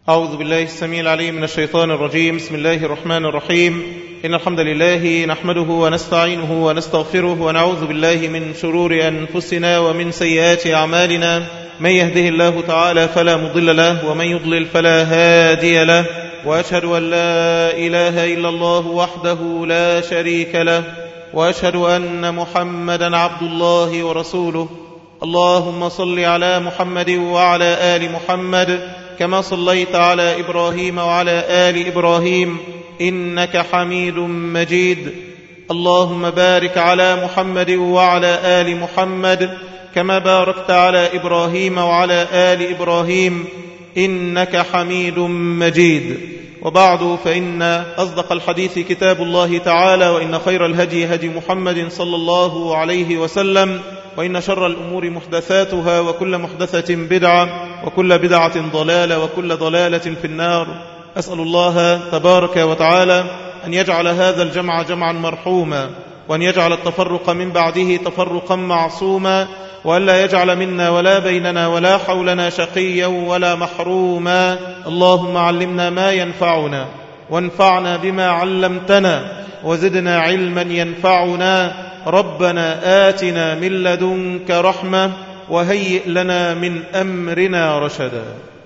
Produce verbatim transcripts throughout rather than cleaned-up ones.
أعوذ بالله السميع العليم من الشيطان الرجيم. بسم الله الرحمن الرحيم. إن الحمد لله نحمده ونستعينه ونستغفره ونعوذ بالله من شرور أنفسنا ومن سيئات أعمالنا. من يهده الله تعالى فلا مضل له ومن يضلل فلا هادي له، وأشهد أن لا إله إلا الله وحده لا شريك له، وأشهد أن محمدا عبد الله ورسوله. اللهم صل على محمد وعلى آل محمد كما صليت على إبراهيم وعلى آل إبراهيم إنك حميد مجيد. اللهم بارك على محمد وعلى آل محمد كما باركت على إبراهيم وعلى آل إبراهيم إنك حميد مجيد. وبعد، فإن أصدق الحديث كتاب الله تعالى، وإن خير الهدي هدي محمد صلى الله عليه وسلم، وإن شر الأمور محدثاتها، وكل محدثة بدعة، وكل بدعة ضلالة، وكل ضلالة في النار. أسأل الله تبارك وتعالى أن يجعل هذا الجمع جمعا مرحوما، وأن يجعل التفرق من بعده تفرقا معصوما، وأن لا يجعل منا ولا بيننا ولا حولنا شقيا ولا محروما. اللهم علمنا ما ينفعنا، وانفعنا بما علمتنا، وزدنا علما ينفعنا. ربنا آتنا من لدنك رحمة وهيئ لنا من أمرنا رشدا.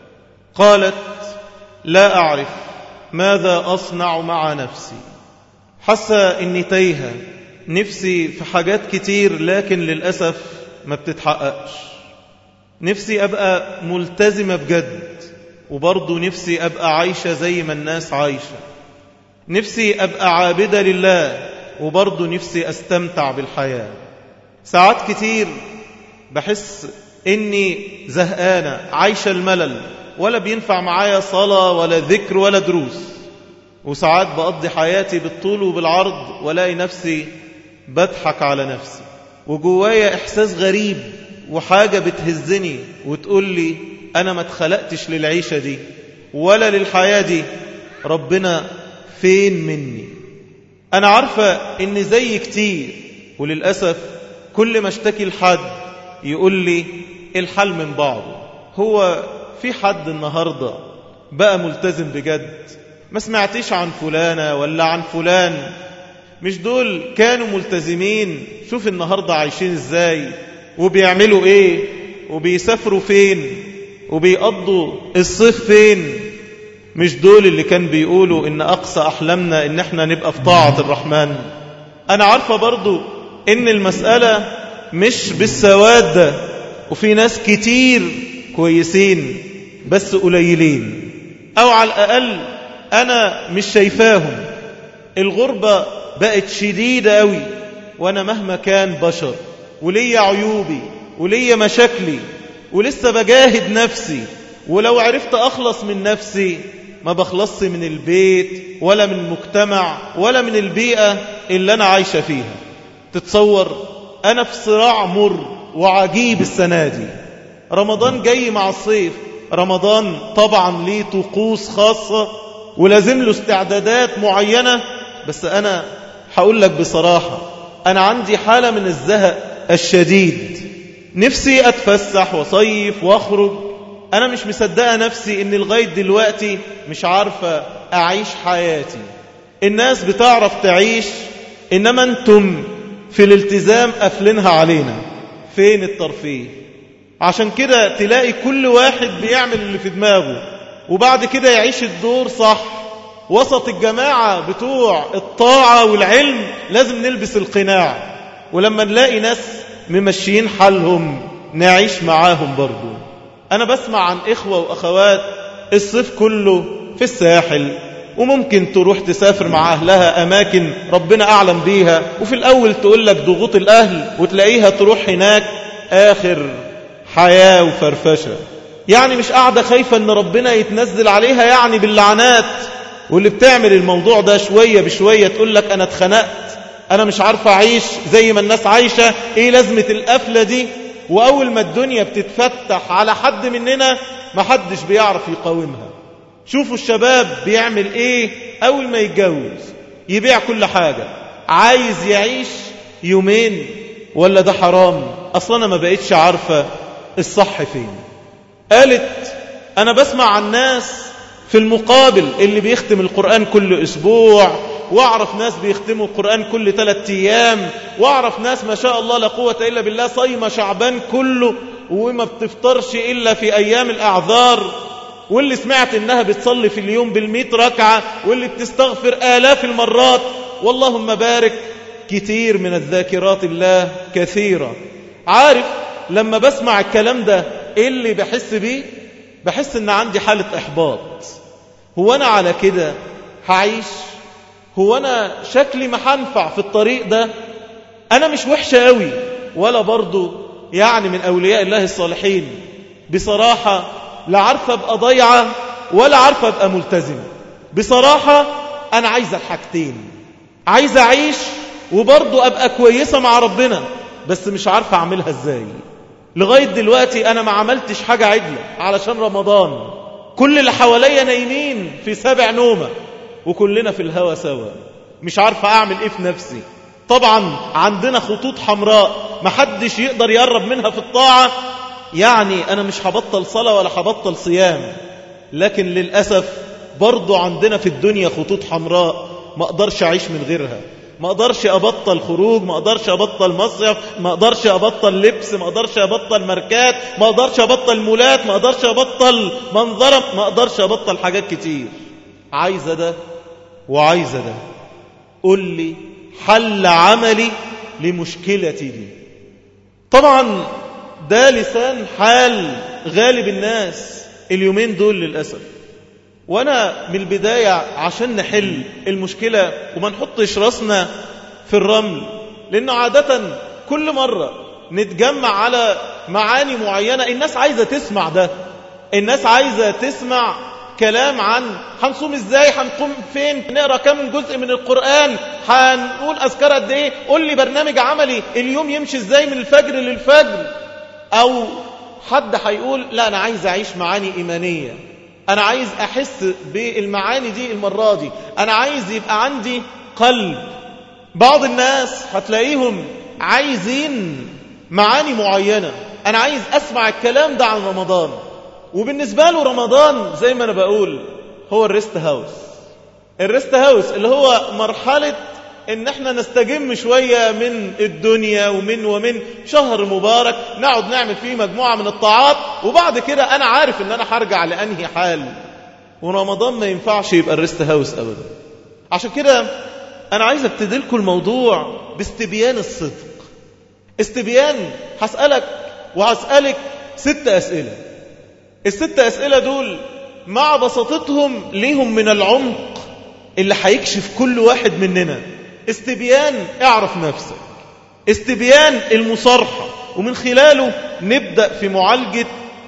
قالت: لا أعرف ماذا أصنع مع نفسي. حاسة إني تايهة، نفسي في حاجات كتير لكن للأسف ما بتتحققش. نفسي أبقى ملتزمة بجد، وبرضو نفسي أبقى عايشة زي ما الناس عايشة. نفسي أبقى عابدة لله، وبرضو نفسي أستمتع بالحياة. ساعات كتير بحس إني زهقانة، عايشة الملل، ولا بينفع معايا صلاة ولا ذكر ولا دروس. وساعات بقضي حياتي بالطول وبالعرض، ولاقي نفسي بضحك على نفسي، وجوايا إحساس غريب وحاجة بتهزني وتقول لي أنا ما اتخلقتش للعيشة دي ولا للحياة دي. ربنا فين مني؟ أنا عارفة إن زي كتير، وللأسف كل ما اشتكي لحد يقول لي الحل من بعضه. هو في حد النهاردة بقى ملتزم بجد؟ ما سمعتيش عن فلانة ولا عن فلان؟ مش دول كانوا ملتزمين؟ شوف النهاردة عايشين ازاي، وبيعملوا ايه، وبيسافروا فين، وبيقضوا الصيف فين. مش دول اللي كان بيقولوا ان اقصى احلامنا ان احنا نبقى في طاعة الرحمن؟ انا عارفة برضو ان المسألة مش بالسواد ده، وفي ناس كتير كويسين بس قليلين، او على الاقل انا مش شايفاهم. الغربة بقت شديدة قوي، وانا مهما كان بشر وليا عيوبي وليا مشاكلي، ولسه بجاهد نفسي. ولو عرفت اخلص من نفسي ما بخلصش من البيت ولا من المجتمع ولا من البيئة اللي انا عايشة فيها. تتصور انا في صراع مر وعجيب السنة دي. رمضان جاي مع الصيف. رمضان طبعا ليه طقوس خاصة ولازم له استعدادات معينة، بس أنا هقول لك بصراحة أنا عندي حالة من الزهق الشديد. نفسي أتفسح وصيف وأخرج. أنا مش مصدقة نفسي إن لغاية دلوقتي مش عارفة أعيش حياتي. الناس بتعرف تعيش، إنما أنتم في الالتزام قافلينها علينا. فين الترفيه؟ عشان كده تلاقي كل واحد بيعمل اللي في دماغه، وبعد كده يعيش الدور صح. وسط الجماعة بتوع الطاعة والعلم لازم نلبس القناع، ولما نلاقي ناس ممشيين حالهم نعيش معاهم برضو. أنا بسمع عن إخوة وأخوات الصيف كله في الساحل، وممكن تروح تسافر مع أهلها أماكن ربنا أعلم بيها، وفي الأول تقول لك ضغوط الأهل، وتلاقيها تروح هناك آخر حياة وفرفشة. يعني مش قاعدة خايفة أن ربنا يتنزل عليها يعني باللعنات. واللي بتعمل الموضوع ده شوية بشوية تقول لك أنا اتخنقت، أنا مش عارفة أعيش زي ما الناس عايشة، إيه لازمة القفلة دي؟ وأول ما الدنيا بتتفتح على حد مننا ما حدش بيعرف يقاومها. شوفوا الشباب بيعمل إيه أول ما يتجوز، يبيع كل حاجة، عايز يعيش يومين. ولا ده حرام؟ أصلا أنا ما بقيتش عارفة الصح فين. قالت أنا بسمع عن ناس في المقابل اللي بيختم القرآن كل أسبوع، واعرف ناس بيختموا القرآن كل ثلاثة أيام، واعرف ناس ما شاء الله لا قوة إلا بالله صايمة شعبان كله وما بتفطرش إلا في أيام الأعذار، واللي سمعت إنها بتصلي في اليوم بالمئة ركعة، واللي بتستغفر آلاف المرات. واللهم بارك، كتير من الذاكرات الله كثيرة. عارف لما بسمع الكلام ده إيه اللي بحس بيه؟ بحس إن عندي حالة إحباط. هو أنا على كده هعيش؟ هو أنا شكلي ما هنفع في الطريق ده؟ أنا مش وحشة قوي ولا برضو يعني من أولياء الله الصالحين. بصراحة لا عارفة أبقى ضيعة ولا عارفة أبقى ملتزمة. بصراحة أنا عايزة الحاجتين، عايزة أعيش وبرضو أبقى كويسة مع ربنا، بس مش عارفة أعملها إزاي. لغاية دلوقتي أنا ما عملتش حاجة عدلة علشان رمضان. كل اللي حواليا نايمين في سبع نومة وكلنا في الهوى سوا. مش عارفة أعمل إيه في نفسي. طبعا عندنا خطوط حمراء محدش يقدر يقرب منها في الطاعة. يعني أنا مش هبطل صلاة ولا هبطل صيام، لكن للأسف برضو عندنا في الدنيا خطوط حمراء ما أقدرش أعيش من غيرها. ما أقدرش أبطل خروج، ما أقدرش أبطل مصيف، ما أقدرش أبطل لبس، ما أقدرش أبطل ماركات، ما أقدرش أبطل مولات، ما أقدرش أبطل منظرة، ما أقدرش أبطل حاجات كتير. عايزة ده وعايزة ده. قل لي حل عملي لمشكلتي دي. طبعا ده لسان حال غالب الناس اليومين دول للأسف. وأنا من البداية عشان نحل المشكلة وما نحطش راسنا في الرمل، لأنه عادة كل مرة نتجمع على معاني معينة الناس عايزة تسمع ده. الناس عايزة تسمع كلام عن هنصوم ازاي، هنقوم فين، نقرأ كم جزء من القرآن، هنقول أذكار قد ايه، قول لي برنامج عملي اليوم يمشي ازاي من الفجر للفجر. أو حد هيقول لا أنا عايز أعيش معاني إيمانية، أنا عايز أحس بالمعاني دي المرة دي، أنا عايز يبقى عندي قلب. بعض الناس هتلاقيهم عايزين معاني معينة. أنا عايز أسمع الكلام ده عن رمضان. وبالنسبة له رمضان زي ما أنا بقول هو الريست هاوس. الريست هاوس اللي هو مرحلة إن احنا نستجم شوية من الدنيا ومن ومن شهر مبارك نقعد نعمل فيه مجموعة من الطاعات، وبعد كده أنا عارف إن أنا هرجع لأنهي حال. ورمضان ما ينفعش يبقى الريست هاوس أبدا. عشان كده أنا عايز ابتدي لكم الموضوع باستبيان الصدق. استبيان هسألك وهسألك ست أسئلة. الست أسئلة دول مع بساطتهم ليهم من العمق اللي هيكشف كل واحد مننا. استبيان اعرف نفسك، استبيان المصارحة، ومن خلاله نبدأ في معالجة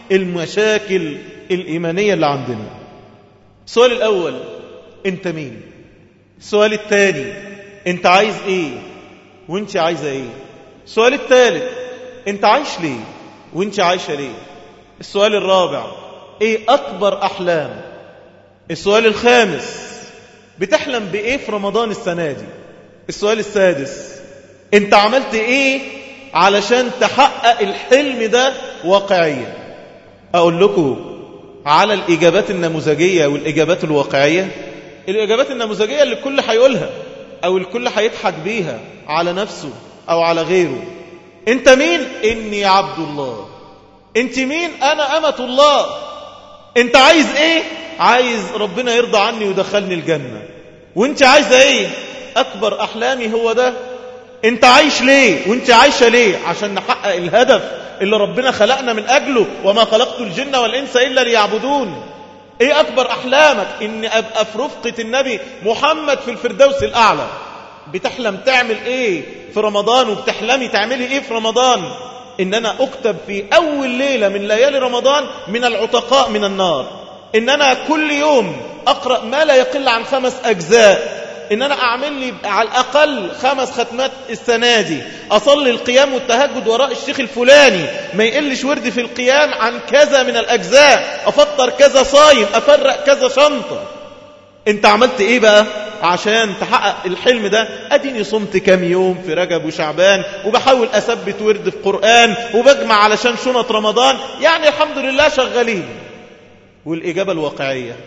المشاكل الإيمانية اللي عندنا. السؤال الأول، أنت مين؟ السؤال الثاني، أنت عايز إيه وأنت عايزة إيه؟ السؤال الثالث، أنت عايش ليه وأنت عايشة ليه؟ السؤال الرابع، إيه أكبر أحلام؟ السؤال الخامس، بتحلم بإيه في رمضان السنة دي؟ السؤال السادس، أنت عملت إيه علشان تحقق الحلم ده واقعيا؟ أقول لكم على الإجابات النموذجية والإجابات الواقعية. الإجابات النموذجية اللي الكل هيقولها أو الكل هيضحك بيها على نفسه أو على غيره. أنت مين؟ إني عبد الله. أنت مين؟ أنا أمة الله. أنت عايز إيه؟ عايز ربنا يرضى عني ويدخلني الجنة. وأنت عايزة إيه؟ أكبر أحلامي هو ده. أنت عايش ليه وأنت عايشة ليه؟ عشان نحقق الهدف اللي ربنا خلقنا من أجله، وما خلقت الجن والإنس إلا ليعبدون. إيه أكبر أحلامك؟ إن أبقى في رفقة النبي محمد في الفردوس الأعلى. بتحلم تعمل إيه في رمضان وبتحلمي تعملي إيه في رمضان؟ إن أنا أكتب في أول ليلة من ليالي رمضان من العتقاء من النار. إن أنا كل يوم أقرأ ما لا يقل عن خمس أجزاء. إن أنا أعمل لي على الأقل خمس ختمات السنة دي. أصلي القيام والتهجد وراء الشيخ الفلاني، ما يقلش وردي في القيام عن كذا من الأجزاء. أفطر كذا صايم، أفرق كذا شنطة. أنت عملت إيه بقى عشان تحقق الحلم ده؟ أديني صمت كام يوم في رجب وشعبان، وبحاول أثبت ورد في قرآن، وبجمع علشان شنط رمضان. يعني الحمد لله شغالين. والإجابة الواقعية،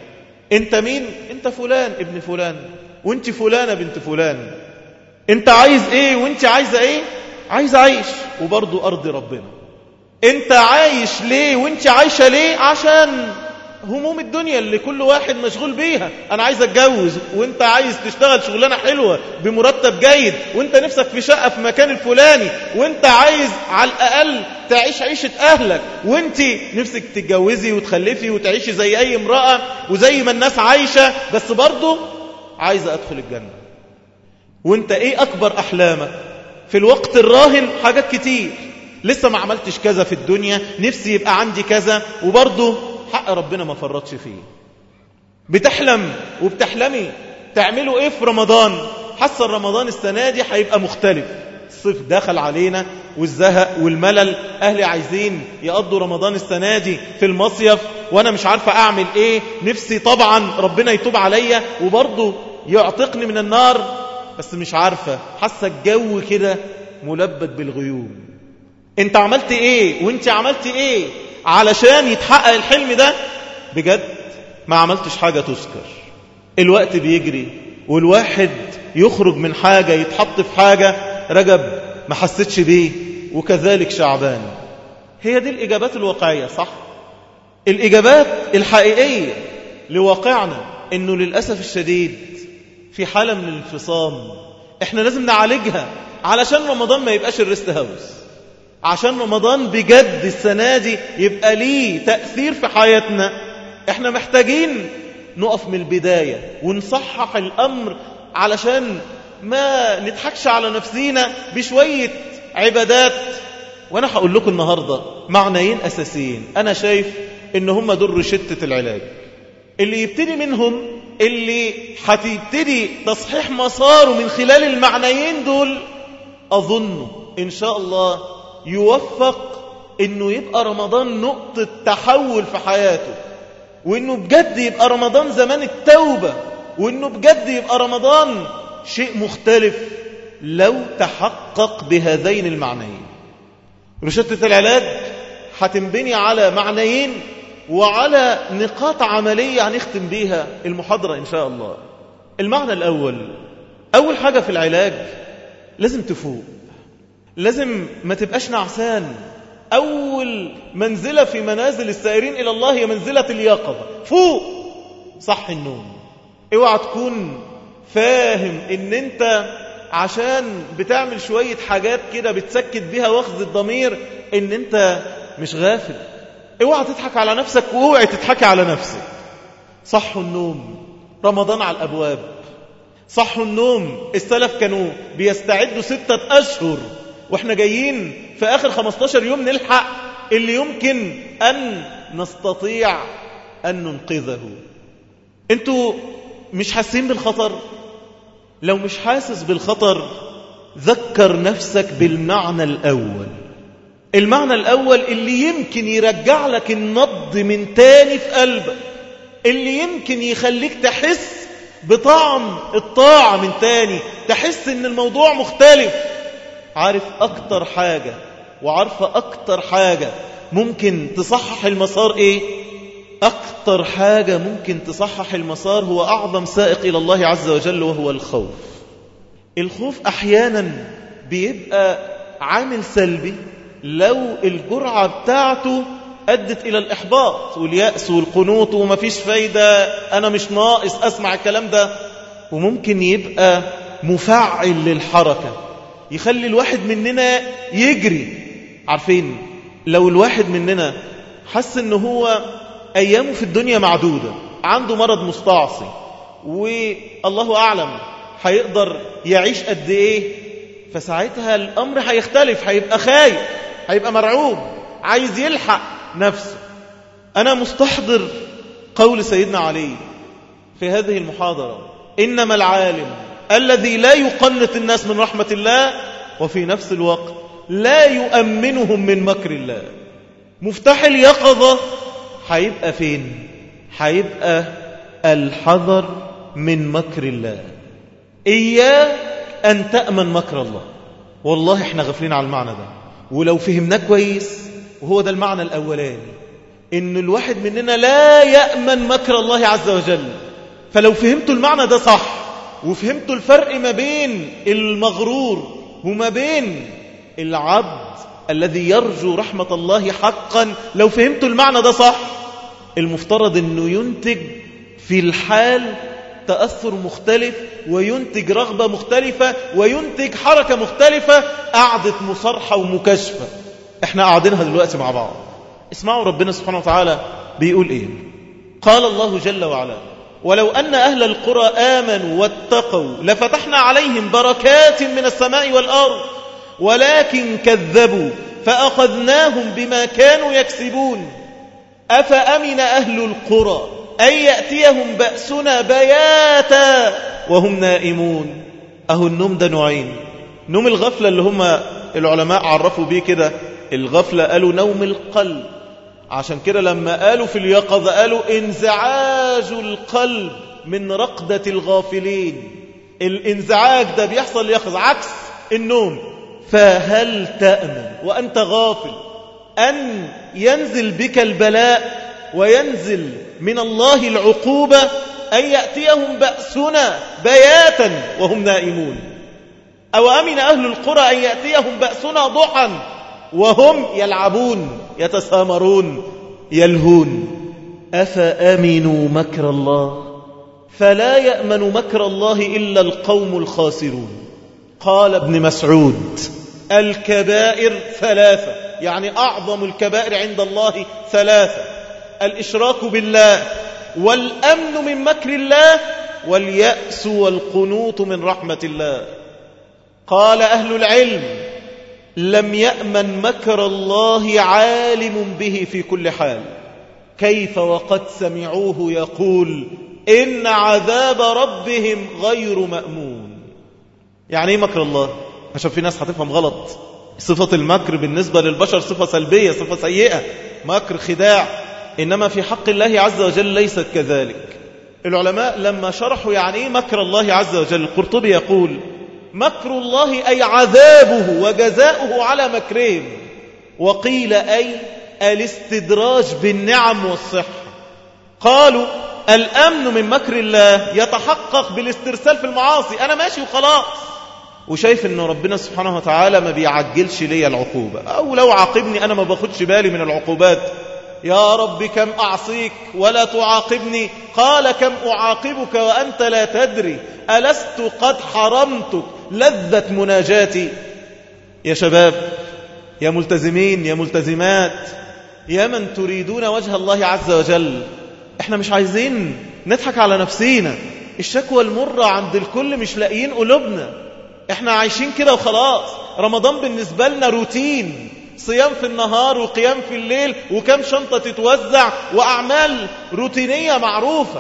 انت مين؟ انت فلان ابن فلان، وانت فلانة بنت فلان. انت عايز ايه وانت عايزة ايه؟ عايز اعيش وبرضو ارضي ربنا. انت عايش ليه وانت عايشة ليه؟ عشان هموم الدنيا اللي كل واحد مشغول بيها. انا عايز اتجوز وانت عايز تشتغل شغلانة حلوة بمرتب جيد، وانت نفسك في شقة في مكان الفلاني، وانت عايز على الاقل تعيش عيشة اهلك، وانت نفسك تتجوزي وتخلفي وتعيشي زي اي امرأة وزي ما الناس عايشة، بس برضو عايز ادخل الجنة. وانت ايه اكبر احلامك في الوقت الراهن؟ حاجات كتير، لسه ما عملتش كذا في الدنيا، نفسي يبقى عندي كذا، وبرضه حق ربنا ما فرطش فيه. بتحلم وبتحلمي تعملوا ايه في رمضان؟ حاسه رمضان السنه دي هيبقى مختلف. الصيف دخل علينا والزهق والملل، اهلي عايزين يقضوا رمضان السنه دي في المصيف، وانا مش عارفه اعمل ايه. نفسي طبعا ربنا يتوب عليا وبرضه يعتقني من النار، بس مش عارفه، حاسه الجو كده ملبد بالغيوم. انت عملت ايه وانت عملت ايه علشان يتحقق الحلم ده؟ بجد ما عملتش حاجة تذكر. الوقت بيجري والواحد يخرج من حاجة يتحط في حاجة. رجب ما حسيتش بيه، وكذلك شعبان. هي دي الإجابات الواقعية، صح؟ الإجابات الحقيقية لواقعنا إنه للأسف الشديد في حالة من الانفصام احنا لازم نعالجها علشان رمضان ما يبقاش الريست هاوس، عشان رمضان بجد السنة دي يبقى ليه تأثير في حياتنا. احنا محتاجين نقف من البداية ونصحح الأمر علشان ما نضحكش على نفسينا بشوية عبادات. وانا هقول لكم النهاردة معنيين أساسيين أنا شايف إن هم دول روشتة العلاج اللي يبتدي منهم، اللي هتبتدي تصحيح مساره من خلال المعنيين دول. أظن إن شاء الله يوفق إنه يبقى رمضان نقطة تحول في حياته، وإنه بجد يبقى رمضان زمان التوبة، وإنه بجد يبقى رمضان شيء مختلف لو تحقق بهذين المعنيين. روشتة العلاج هتنبني على معنيين وعلى نقاط عملية هنختم بيها المحاضرة إن شاء الله. المعنى الأول، أول حاجة في العلاج لازم تفوق، لازم ما تبقاش نعسان. أول منزلة في منازل السائرين إلى الله هي منزلة اليقظة. فوق، صح النوم. اوعى تكون فاهم ان انت عشان بتعمل شوية حاجات كده بتسكت بيها واخذ الضمير ان انت مش غافل. اوعى تضحك على نفسك واوعى تضحكي على نفسك. صحوا النوم، رمضان على الأبواب. صحوا النوم، السلف كانوا بيستعدوا ستة أشهر واحنا جايين في آخر خمستاشر يوم نلحق اللي يمكن أن نستطيع أن ننقذه. انتوا مش حاسين بالخطر؟ لو مش حاسس بالخطر ذكر نفسك بالمعنى الأول. المعنى الأول اللي يمكن يرجع لك النبض من تاني في قلبك، اللي يمكن يخليك تحس بطعم الطاعة من تاني، تحس ان الموضوع مختلف. عارف أكتر حاجة وعارفة أكتر حاجة ممكن تصحح المسار ايه؟ أكتر حاجة ممكن تصحح المسار هو أعظم سائق إلى الله عز وجل، وهو الخوف. الخوف أحيانا بيبقى عامل سلبي لو الجرعة بتاعته أدت إلى الإحباط واليأس والقنوط وما فيش فايدة، أنا مش ناقص أسمع الكلام ده. وممكن يبقى مفعل للحركة، يخلي الواحد مننا يجري. عارفين لو الواحد مننا حس إنه هو أيامه في الدنيا معدودة، عنده مرض مستعصي والله أعلم هيقدر يعيش قد إيه، فساعتها الأمر هيختلف، هيبقى خايف، هيبقى مرعوب، عايز يلحق نفسه. أنا مستحضر قول سيدنا علي في هذه المحاضرة: إنما العالم الذي لا يقنط الناس من رحمة الله وفي نفس الوقت لا يؤمنهم من مكر الله. مفتاح اليقظة هيبقى فين؟ هيبقى الحذر من مكر الله. إياك أن تأمن مكر الله. والله احنا غافلين على المعنى ده، ولو فهمناه كويس، وهو ده المعنى الأولاني، إن الواحد مننا لا يأمن مكر الله عز وجل. فلو فهمتوا المعنى ده صح وفهمتوا الفرق ما بين المغرور وما بين العبد الذي يرجو رحمة الله حقا، لو فهمتوا المعنى ده صح، المفترض أنه ينتج في الحال تأثر مختلف، وينتج رغبة مختلفة، وينتج حركة مختلفة، قعدة مصارحة ومكاشفة احنا قاعدينها دلوقتي مع بعض. اسمعوا ربنا سبحانه وتعالى بيقول ايه. قال الله جل وعلا: ولو أن أهل القرى آمنوا واتقوا لفتحنا عليهم بركات من السماء والأرض ولكن كذبوا فأخذناهم بما كانوا يكسبون أفأمن أهل القرى أن يأتيهم بأسنا بياتا وهم نائمون. أهو النوم ده نوعين: نوم الغفلة اللي هم العلماء عرفوا بيه كده الغفلة، قالوا نوم القلب. عشان كده لما قالوا في اليقظة قالوا انزعاج القلب من رقدة الغافلين. الانزعاج ده بيحصل يقظ عكس النوم. فهل تأمن وأنت غافل أن ينزل بك البلاء وينزل من الله العقوبة أن يأتيهم بأسنا بياتا وهم نائمون؟ أو أمن أهل القرى أن يأتيهم بأسنا ضحى وهم يلعبون يتسامرون يلهون. أفأمنوا مكر الله فلا يأمن مكر الله إلا القوم الخاسرون. قال ابن مسعود: الكبائر ثلاثة، يعني أعظم الكبائر عند الله ثلاثة: الإشراك بالله، والأمن من مكر الله، واليأس والقنوط من رحمة الله. قال أهل العلم: لم يأمن مكر الله عالم به في كل حال، كيف وقد سمعوه يقول إن عذاب ربهم غير مأمون. يعني ايه مكر الله؟ عشان في ناس هتفهم غلط. صفة المكر بالنسبة للبشر صفة سلبية، صفة سيئة، مكر خداع، إنما في حق الله عز وجل ليست كذلك. العلماء لما شرحوا يعني ايه مكر الله عز وجل، القرطبي يقول: مكر الله أي عذابه وجزاؤه على مكرهم. وقيل أي الاستدراج بالنعم والصحة. قالوا الأمن من مكر الله يتحقق بالاسترسال في المعاصي، أنا ماشي وخلاص وشايف أن ربنا سبحانه وتعالى ما بيعجلش لي العقوبة، أو لو عاقبني أنا ما باخدش بالي من العقوبات. يا رب كم أعصيك ولا تعاقبني؟ قال: كم أعاقبك وأنت لا تدري؟ ألست قد حرمتك لذة مناجاتي؟ يا شباب، يا ملتزمين، يا ملتزمات، يا من تريدون وجه الله عز وجل، احنا مش عايزين نضحك على نفسينا. الشكوى المرة عند الكل مش لاقيين قلوبنا، احنا عايشين كده وخلاص. رمضان بالنسبة لنا روتين، صيام في النهار وقيام في الليل وكم شنطة تتوزع وأعمال روتينية معروفة.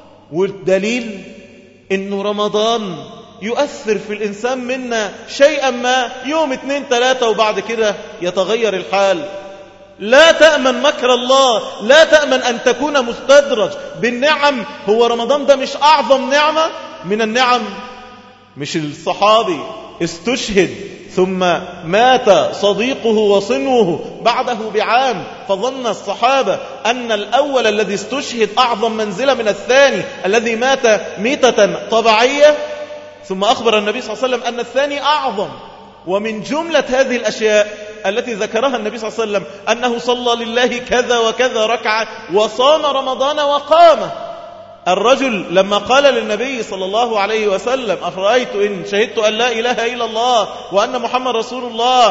والدليل إنه رمضان يؤثر في الإنسان منا شيئا ما، يوم اتنين تلاتة وبعد كده يتغير الحال. لا تأمن مكر الله، لا تأمن أن تكون مستدرج بالنعم. هو رمضان ده مش أعظم نعمة من النعم؟ مش الصحابي استشهد ثم مات صديقه وصنوه بعده بعام، فظن الصحابة أن الأول الذي استشهد أعظم منزلة من الثاني الذي مات ميتة طبيعية، ثم أخبر النبي صلى الله عليه وسلم أن الثاني أعظم. ومن جملة هذه الأشياء التي ذكرها النبي صلى الله عليه وسلم أنه صلى لله كذا وكذا ركعة وصام رمضان وقامه. الرجل لما قال للنبي صلى الله عليه وسلم: أفرأيت إن شهدت أن لا إله إلا الله وأن محمد رسول الله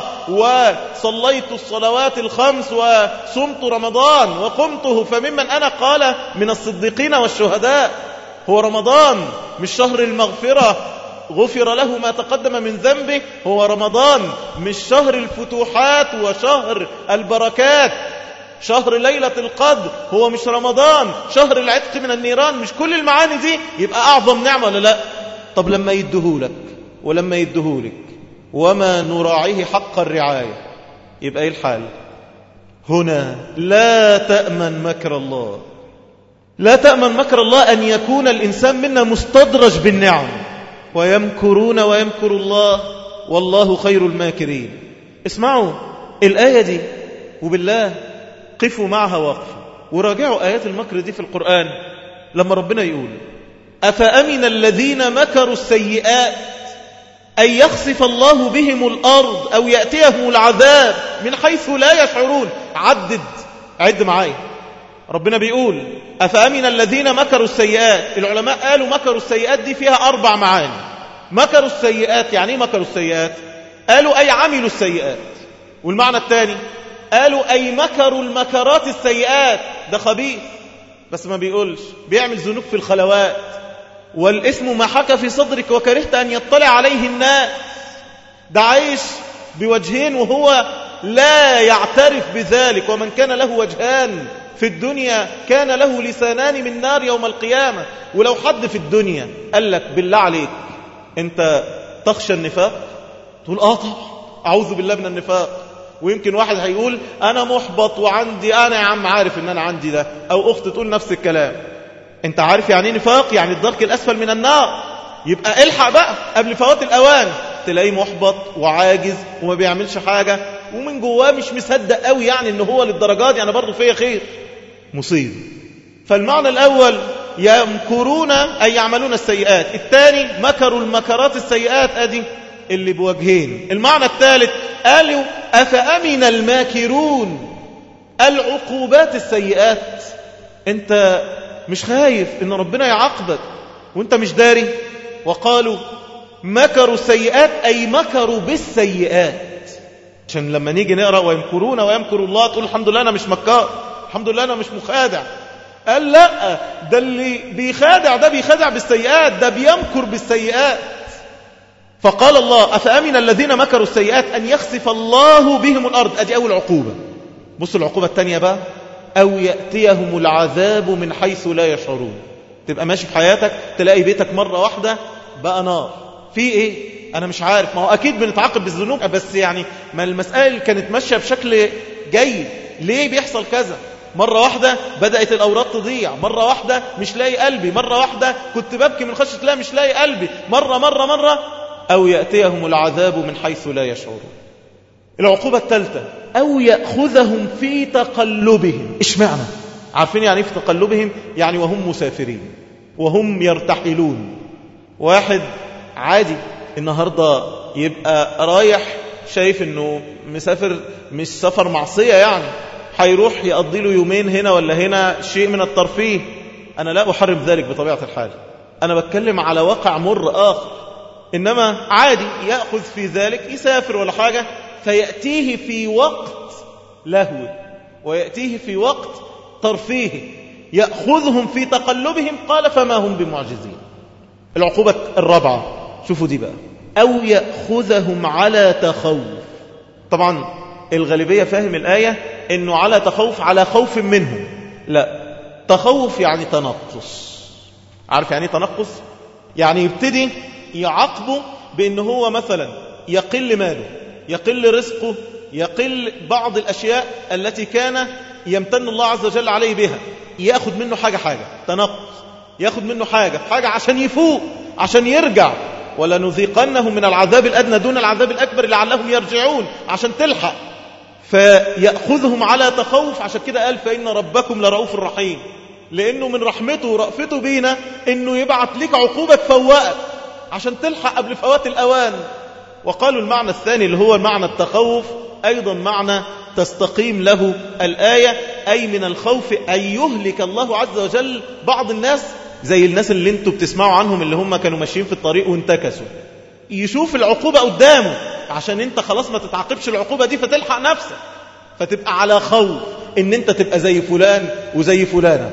وصليت الصلوات الخمس وصمت رمضان وقمته فممن أنا؟ قال: من الصديقين والشهداء. هو رمضان مش شهر المغفرة غفر له ما تقدم من ذنبه؟ هو رمضان مش شهر الفتوحات وشهر البركات، شهر ليلة القدر؟ هو مش رمضان شهر العتق من النيران؟ مش كل المعاني دي يبقى أعظم نعمة ولا لا؟ طب لما يدهولك ولما يدهولك وما نراعيه حق الرعاية يبقى إيه الحال؟ هنا لا تأمن مكر الله، لا تأمن مكر الله أن يكون الإنسان منا مستدرج بالنعم. ويمكرون ويمكر الله والله خير الماكرين. اسمعوا الآية دي وبالله قفوا معها وقفة. وراجعوا آيات المكر دي في القرآن لما ربنا يقول أفأمن الذين مكروا السيئات أن يخسف الله بهم الأرض أو يأتيهم العذاب من حيث لا يشعرون. عدد عد معايا. ربنا بيقول أفأمن الذين مكروا السيئات. العلماء قالوا مكروا السيئات دي فيها أربع معاني. مكروا السيئات يعني ايه مكروا السيئات؟ قالوا أي عملوا السيئات. والمعنى الثاني قالوا أي مكروا المكرات السيئات. ده خبيث بس ما بيقولش، بيعمل ذنوب في الخلوات، والاسم ما حكى في صدرك وكرهت أن يطلع عليه الناس. ده عايش بوجهين وهو لا يعترف بذلك. ومن كان له وجهان في الدنيا كان له لسانان من نار يوم القيامة. ولو حد في الدنيا قال لك بالله عليك أنت تخشى النفاق، تقول آه طبعا أعوذ بالله من النفاق. ويمكن واحد هيقول أنا محبط وعندي، أنا يا عم عارف أن أنا عندي ده، أو أخت تقول نفس الكلام. أنت عارف يعني نفاق؟ يعني الدرك الأسفل من النار. يبقى الحق بقى قبل فوات الأوان. تلاقيه محبط وعاجز وما بيعملش حاجة ومن جواه مش مصدق قوي يعني ان هو للدرجات يعني برضه فيه خير. مصيب. فالمعنى الأول يمكرون أي يعملون السيئات. الثاني مكروا المكرات السيئات أدي اللي بوجهين. المعنى الثالث قالوا أفأمن الماكرون العقوبات السيئات. انت مش خايف ان ربنا يعاقبك وانت مش داري؟ وقالوا مكروا السيئات أي مكروا بالسيئات. عشان لما نيجي نقرأ ويمكرون ويمكر الله تقول الحمد لله أنا مش مكار، الحمد لله أنا مش مخادع. قال لا، ده اللي بيخادع ده بيخادع بالسيئات، ده بيمكر بالسيئات. فقال الله أفأمن الذين مكروا السيئات أن يخسف الله بهم الأرض. أدي أول عقوبة. بص العقوبة الثانية بقى أو يأتيهم العذاب من حيث لا يشعرون. تبقى ماشي في حياتك تلاقي بيتك مرة واحدة بقى نار. في ايه؟ انا مش عارف. ما هو اكيد بنتعاقب بالذنوب بس يعني ما المسائل كانت ماشية بشكل جيد. ليه بيحصل كذا؟ مرة واحدة بدأت الأوراق تضيع، مرة واحدة مش لاقي قلبي، مرة واحدة كنت ببكي من خشية لا مش لاقي قلبي، مرة مرة مرة. أو يأتيهم العذاب من حيث لا يشعرون. العقوبة الثالثة أو يأخذهم في تقلبهم. إيش معنى؟ عارفين يعني في تقلبهم؟ يعني وهم مسافرين وهم يرتحلون. واحد عادي النهاردة يبقى رايح شايف انه مسافر مش سفر معصية يعني، هيروح يقضي له يومين هنا ولا هنا شيء من الترفيه. أنا لا أحرم ذلك بطبيعة الحال، أنا بتكلم على واقع مر آخر. إنما عادي يأخذ في ذلك يسافر ولا حاجة فيأتيه في وقت لهو ويأتيه في وقت ترفيه. يأخذهم في تقلبهم قال فما هم بمعجزين. العقوبة الرابعة شوفوا دي بقى أو يأخذهم على تخوف. طبعا الغالبية فاهم الآية إنه على تخوف على خوف منهم. لا، تخوف يعني تنقص. عارف يعني تنقص؟ يعني يبتدي يعاقبه بأنه هو مثلا يقل ماله، يقل رزقه، يقل بعض الأشياء التي كان يمتن الله عز وجل عليه بها. يأخذ منه حاجة حاجة تنقص، يأخذ منه حاجة حاجة عشان يفوق، عشان يرجع. ولنذيقنهم من العذاب الأدنى دون العذاب الأكبر لعلهم يرجعون، عشان تلحق. فيأخذهم على تخوف. عشان كده قال فإن ربكم لرؤوف رحيم، لأنه من رحمته ورأفته بينا أنه يبعث لك عقوبة تفوقك عشان تلحق قبل فوات الأوان. وقالوا المعنى الثاني اللي هو معنى التخوف أيضا معنى تستقيم له الآية، أي من الخوف أن يهلك الله عز وجل بعض الناس، زي الناس اللي انتوا بتسمعوا عنهم اللي هم كانوا ماشيين في الطريق وانتكسوا. يشوف العقوبة قدامه عشان انت خلاص ما تتعاقبش العقوبة دي فتلحق نفسك، فتبقى على خوف ان انت تبقى زي فلان وزي فلانة.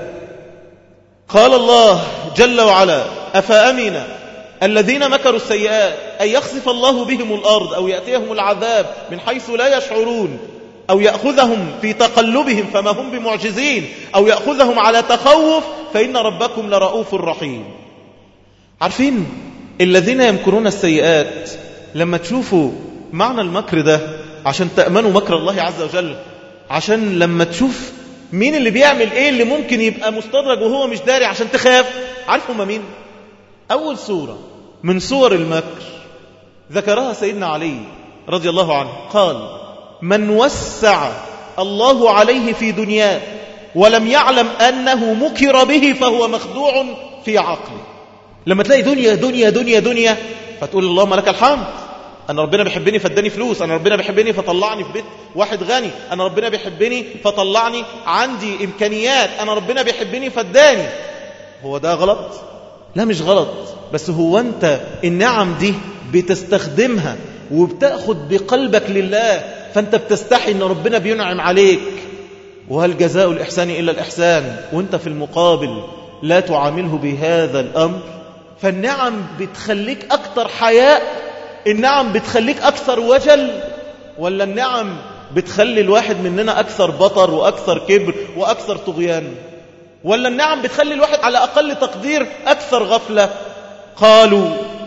قال الله جل وعلا أفأمن الذين مكروا السيئات أن يخسف الله بهم الأرض أو يأتيهم العذاب من حيث لا يشعرون أو يأخذهم في تقلبهم فما هم بمعجزين أو يأخذهم على تخوف فإن ربكم لرؤوف رحيم. عارفين الذين يمكرون السيئات لما تشوفوا معنى المكر ده عشان تأمنوا مكر الله عز وجل، عشان لما تشوف مين اللي بيعمل ايه اللي ممكن يبقى مستدرج وهو مش داري عشان تخاف. عارفوا مين؟ أول سورة من سور المكر ذكرها سيدنا علي رضي الله عنه، قال من وسع الله عليه في دنياه ولم يعلم أنه مكر به فهو مخدوع في عقله. لما تلاقي دنيا دنيا دنيا دنيا فتقول اللهم لك الحمد، أنا ربنا بيحبني فاداني فلوس، أنا ربنا بيحبني فطلعني في بيت واحد غني، أنا ربنا بيحبني فطلعني عندي إمكانيات، أنا ربنا بيحبني فاداني. هو ده غلط؟ لا مش غلط، بس هو أنت النعم دي بتستخدمها وبتأخذ بقلبك لله، فأنت بتستحي أن ربنا بينعم عليك، وهل جزاء الإحسان إلا الإحسان، وأنت في المقابل لا تعامله بهذا الأمر. فالنعم بتخليك أكثر حياء، النعم بتخليك أكثر وجل، ولا النعم بتخلي الواحد مننا أكثر بطر وأكثر كبر وأكثر طغيان، ولا النعم بتخلي الواحد على أقل تقدير أكثر غفلة؟ قالوا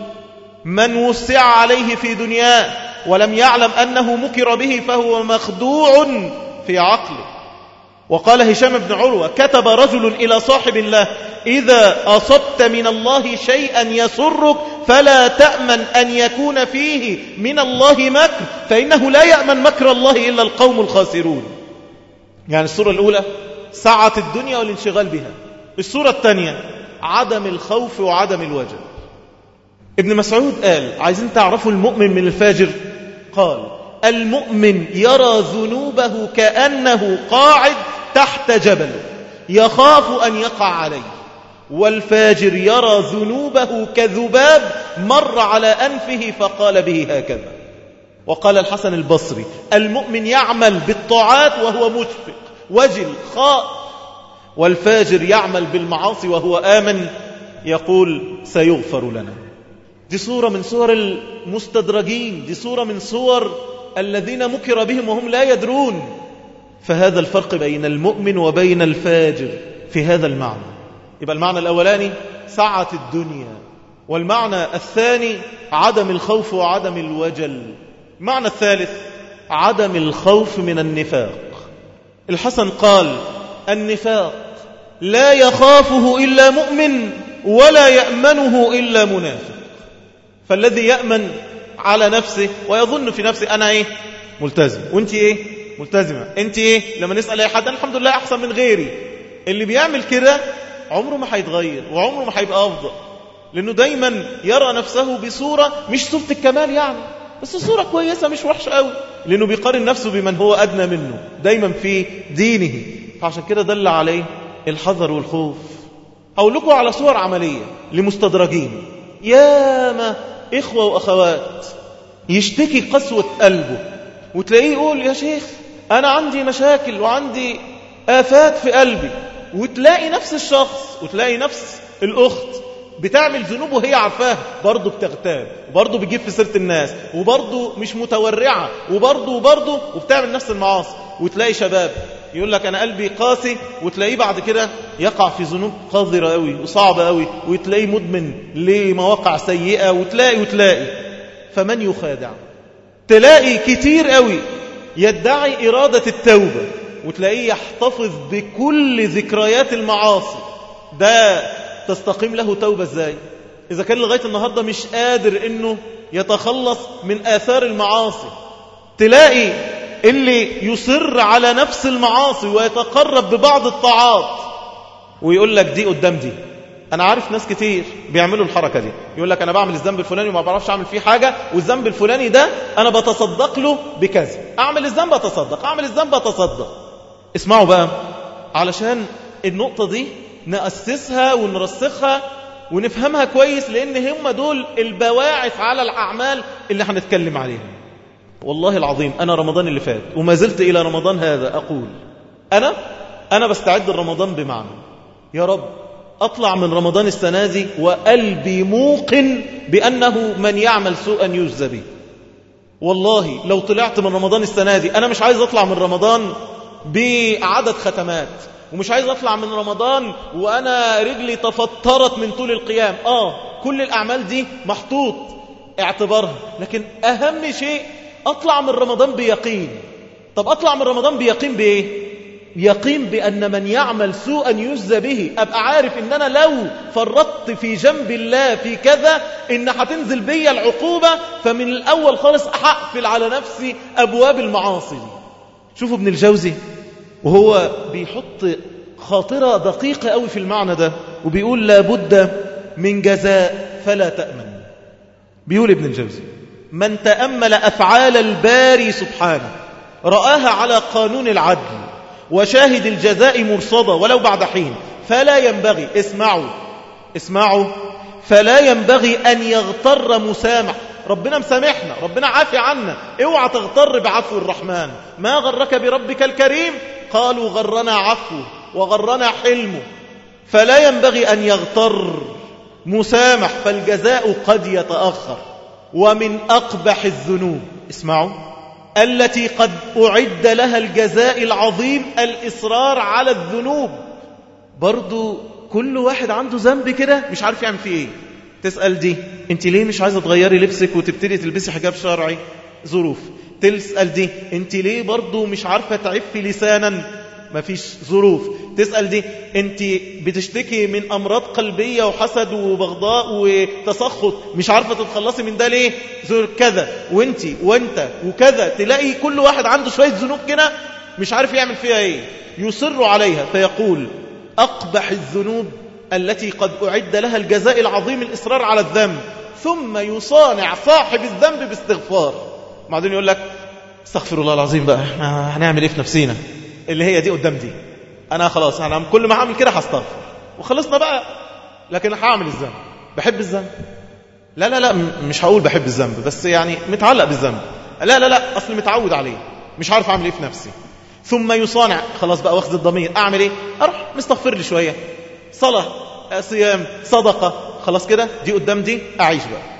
من وسع عليه في دنياه ولم يعلم أنه مكر به فهو مخدوع في عقله. وقال هشام بن عروة كتب رجل إلى صاحب الله إذا أصبت من الله شيئا يسرك فلا تأمن أن يكون فيه من الله مكر، فإنه لا يأمن مكر الله إلا القوم الخاسرون. يعني الصورة الأولى سعة الدنيا والانشغال بها، الصورة الثانية عدم الخوف وعدم الوجل. ابن مسعود قال عايزين تعرفوا المؤمن من الفاجر؟ قال المؤمن يرى ذنوبه كأنه قاعد تحت جبل يخاف أن يقع عليه، والفاجر يرى ذنوبه كذباب مر على أنفه فقال به هكذا. وقال الحسن البصري المؤمن يعمل بالطاعات وهو مشفق وجل خائف، والفاجر يعمل بالمعاصي وهو آمن يقول سيغفر لنا. دي صورة من صور المستدرجين، دي صورة من صور الذين مكر بهم وهم لا يدرون. فهذا الفرق بين المؤمن وبين الفاجر في هذا المعنى. يبقى المعنى الأولاني سعة الدنيا، والمعنى الثاني عدم الخوف وعدم الوجل. المعنى الثالث عدم الخوف من النفاق. الحسن قال النفاق لا يخافه إلا مؤمن ولا يأمنه إلا منافق. فالذي يأمن على نفسه ويظن في نفسه أنا إيه ملتزم، وانت إيه ملتزمة، انت إيه لما نسأل أي حد الحمد لله أحسن من غيري. اللي بيعمل كده عمره ما هيتغير وعمره ما هيبقى أفضل، لأنه دايما يرى نفسه بصورة مش صورة الكمال يعني، بس صورة كويسة مش وحشة قوي، لأنه بيقارن نفسه بمن هو أدنى منه دايما في دينه. فعشان كده دل عليه الحذر والخوف. أقول لكم على صور عملية لمستدرجين. ياما إخوة وأخوات يشتكي قسوة قلبه، وتلاقيه يقول يا شيخ أنا عندي مشاكل وعندي آفات في قلبي، وتلاقي نفس الشخص وتلاقي نفس الأخت بتعمل ذنوب وهي عارفاها، برضه بتغتاب وبرضه بتجيب في سيرة الناس وبرضه مش متورعة وبرضه وبرضه وبتعمل نفس المعاصي. وتلاقي شباب يقول لك أنا قلبي قاسي، وتلاقيه بعد كده يقع في ذنوب قذرة قوي وصعبة قوي، وتلاقيه مدمن لمواقع سيئة، وتلاقي وتلاقي فمن يخادع. تلاقي كتير قوي يدعي إرادة التوبة، وتلاقيه يحتفظ بكل ذكريات المعاصي. ده تستقيم له توبة ازاي إذا كان لغاية النهاردة مش قادر إنه يتخلص من آثار المعاصي؟ تلاقي اللي يصر على نفس المعاصي ويتقرب ببعض الطاعات ويقول لك دي قدام دي. أنا عارف ناس كتير بيعملوا الحركة دي، يقول لك أنا بعمل الذنب الفلاني وما بعرفش أعمل فيه حاجة، والذنب الفلاني ده أنا بتصدق له بكذا، أعمل الذنب أتصدق، أعمل الذنب أتصدق. اسمعوا بقى علشان النقطة دي نأسسها ونرسخها ونفهمها كويس، لأن هم دول البواعث على الأعمال اللي هنتكلم عليها. والله العظيم أنا رمضان اللي فات وما زلت إلى رمضان هذا أقول أنا أنا بستعد لرمضان بمعنى يا رب أطلع من رمضان السنة دي وقلبي موقن بأنه من يعمل سوءا يجزى به. والله لو طلعت من رمضان السنة دي أنا مش عايز أطلع من رمضان بعدد ختمات، ومش عايز أطلع من رمضان وأنا رجلي تفطرت من طول القيام. آه كل الأعمال دي محطوط اعتبارها، لكن أهم شيء أطلع من رمضان بيقين. طب أطلع من رمضان بيقين بإيه؟ يقين بأن من يعمل سوءا يجزى به. أبقى عارف إن أنا لو فرطت في جنب الله في كذا إن هتنزل بي العقوبة، فمن الأول خالص أحقفل على نفسي أبواب المعاصي. شوفوا ابن الجوزي وهو بيحط خاطرة دقيقة قوي في المعنى ده، وبيقول لابد من جزاء فلا تأمن. بيقول ابن الجوزي: من تأمل أفعال الباري سبحانه رآها على قانون العدل وشاهد الجزاء مرصدة ولو بعد حين، فلا ينبغي، اسمعوا اسمعوا فلا ينبغي أن يغتر مسامح. ربنا مسامحنا، ربنا عافي عنا، اوعى تغتر بعفو الرحمن. ما غرك بربك الكريم؟ قالوا غرنا عفوه وغرنا حلمه. فلا ينبغي أن يغتر مسامح، فالجزاء قد يتأخر. ومن أقبح الذنوب، اسمعوا، التي قد أعد لها الجزاء العظيم الإصرار على الذنوب. برضو كل واحد عنده ذنب كده مش عارف يعمل فيه ايه. تسأل دي: انت ليه مش عايزة تغيري لبسك وتبتدي تلبسي حجاب شرعي؟ ظروف. تسأل دي: انت ليه برضو مش عارفة تعفي لسانا؟ مفيش ظروف. تسأل دي: انت بتشتكي من أمراض قلبية وحسد وبغضاء وتسخط، مش عارفة تتخلصي من ده ليه؟ زور كذا، وانت وانت وكذا. تلاقي كل واحد عنده شوية ذنوب كده مش عارف يعمل فيها ايه، يصر عليها. فيقول: أقبح الذنوب التي قد أعد لها الجزاء العظيم الإصرار على الذنب، ثم يصانع صاحب الذنب باستغفار. بعدين يقول لك: استغفر الله العظيم بقى، هنعمل ايه في نفسينا؟ اللي هي دي قدام دي، انا خلاص انا كل ما هعمل كده هستغفر وخلصنا بقى. لكن هعمل الذنب، بحب الذنب، لا لا لا مش هقول بحب الذنب، بس يعني متعلق بالذنب، لا لا لا اصل متعود عليه، مش عارف اعمل ايه في نفسي. ثم يصانع، خلاص بقى واخد الضمير، اعمل ايه؟ اروح مستغفر لي شويه، صلاه، صيام، صدقه، خلاص كده دي قدام دي اعيش بقى.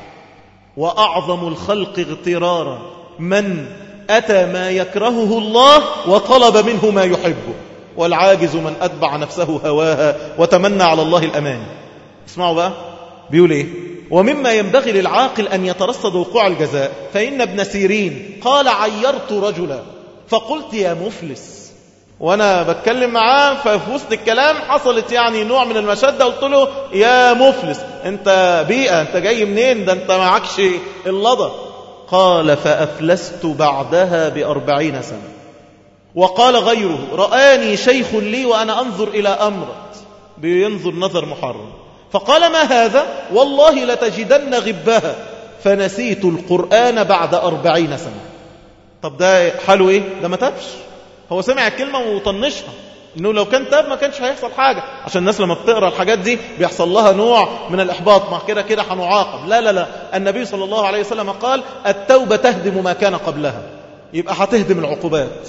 واعظم الخلق اغترارا من أتى ما يكرهه الله وطلب منه ما يحبه، والعاجز من أتبع نفسه هواها وتمنى على الله الأمان. اسمعوا بقى بيقول إيه: ومما ينبغي للعاقل أن يترصد وقوع الجزاء، فإن ابن سيرين قال: عيرت رجلا فقلت يا مفلس. وأنا بتكلم معاه ففي وسط الكلام حصلت يعني نوع من المشدة، قلت له: يا مفلس، أنت بيئة، أنت جاي منين؟ ده أنت معكش اللضى. قال: فأفلست بعدها بأربعين سنة. وقال غيره: رآني شيخ لي وأنا أنظر إلى أمرت، بينظر نظر محرم، فقال: ما هذا؟ والله لتجدن غبها، فنسيت القرآن بعد أربعين سنة. طب ده حاله إيه؟ ده ما تابش، هو سمع الكلمة وطنشها، إنه لو كان تاب ما كانش هيحصل حاجة. عشان الناس لما بتقرأ الحاجات دي بيحصل لها نوع من الإحباط، ما كده كده هنعاقب. لا لا لا، النبي صلى الله عليه وسلم قال: التوبة تهدم ما كان قبلها، يبقى هتهدم العقوبات.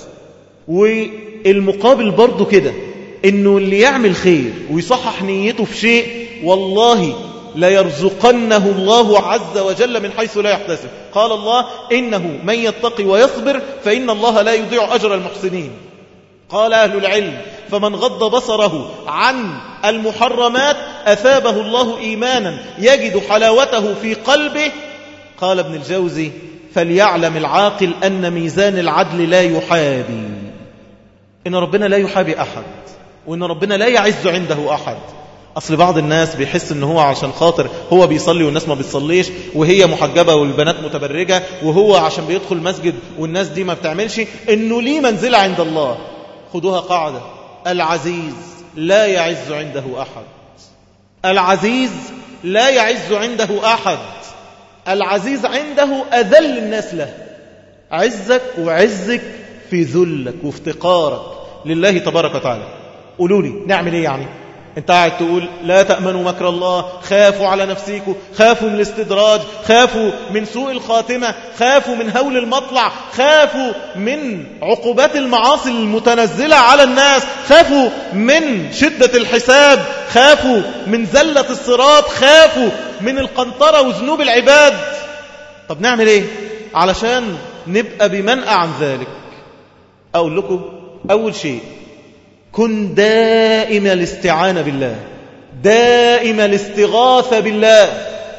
والمقابل برضو كده، إنه اللي يعمل خير ويصحح نيته في شيء، والله لا يرزقنه الله عز وجل من حيث لا يحتسب. قال الله: إنه من يتقي ويصبر فإن الله لا يضيع أجر المحسنين. قال أهل العلم: فمن غض بصره عن المحرمات أثابه الله إيمانا يجد حلاوته في قلبه. قال ابن الجوزي: فليعلم العاقل أن ميزان العدل لا يحابي، إن ربنا لا يحابي أحد، وإن ربنا لا يعز عنده أحد. أصل بعض الناس بيحس إن هو عشان خاطر هو بيصلي والناس ما بيصليش، وهي محجبة والبنات متبرجة، وهو عشان بيدخل مسجد والناس دي ما بتعملش، إنه ليه منزلة عند الله. خدوها قاعدة: العزيز لا يعز عنده أحد، العزيز لا يعز عنده أحد، العزيز عنده أذل الناس له. عزك وعزك في ذلك وافتقارك لله تبارك وتعالى. قولوا لي نعمل ايه يعني؟ انت قاعد تقول: لا تأمنوا مكر الله، خافوا على نفسيكم، خافوا من الاستدراج، خافوا من سوء الخاتمة، خافوا من هول المطلع، خافوا من عقوبات المعاصي المتنزلة على الناس، خافوا من شدة الحساب، خافوا من زلة الصراط، خافوا من القنطرة وذنوب العباد. طب نعمل ايه علشان نبقى بمنأى عن ذلك؟ أقول لكم: أول شيء، كن دائم الاستعانة بالله، دائم الاستغاثة بالله.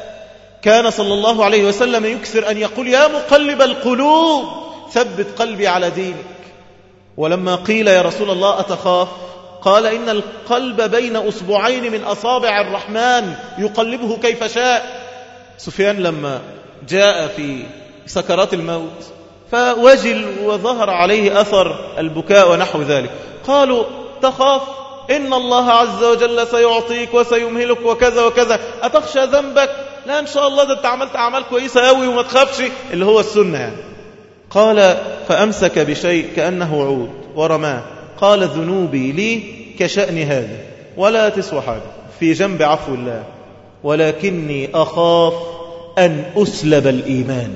كان صلى الله عليه وسلم يكثر أن يقول: يا مقلب القلوب ثبت قلبي على دينك. ولما قيل: يا رسول الله أتخاف؟ قال: إن القلب بين أصبعين من أصابع الرحمن يقلبه كيف شاء. سفيان لما جاء في سكرات الموت فوجل وظهر عليه أثر البكاء ونحو ذلك، قالوا: تخاف؟ إن الله عز وجل سيعطيك وسيمهلك وكذا وكذا، أتخشى ذنبك؟ لا إن شاء الله، ده أنت عملت أعمال كويسة أوي وما تخافش، اللي هو السنة يعني. قال فأمسك بشيء كأنه عود ورماه، قال ذنوبي لي كشأن هذا ولا تسوى حاجة في جنب عفو الله، ولكني أخاف أن أسلب الإيمان.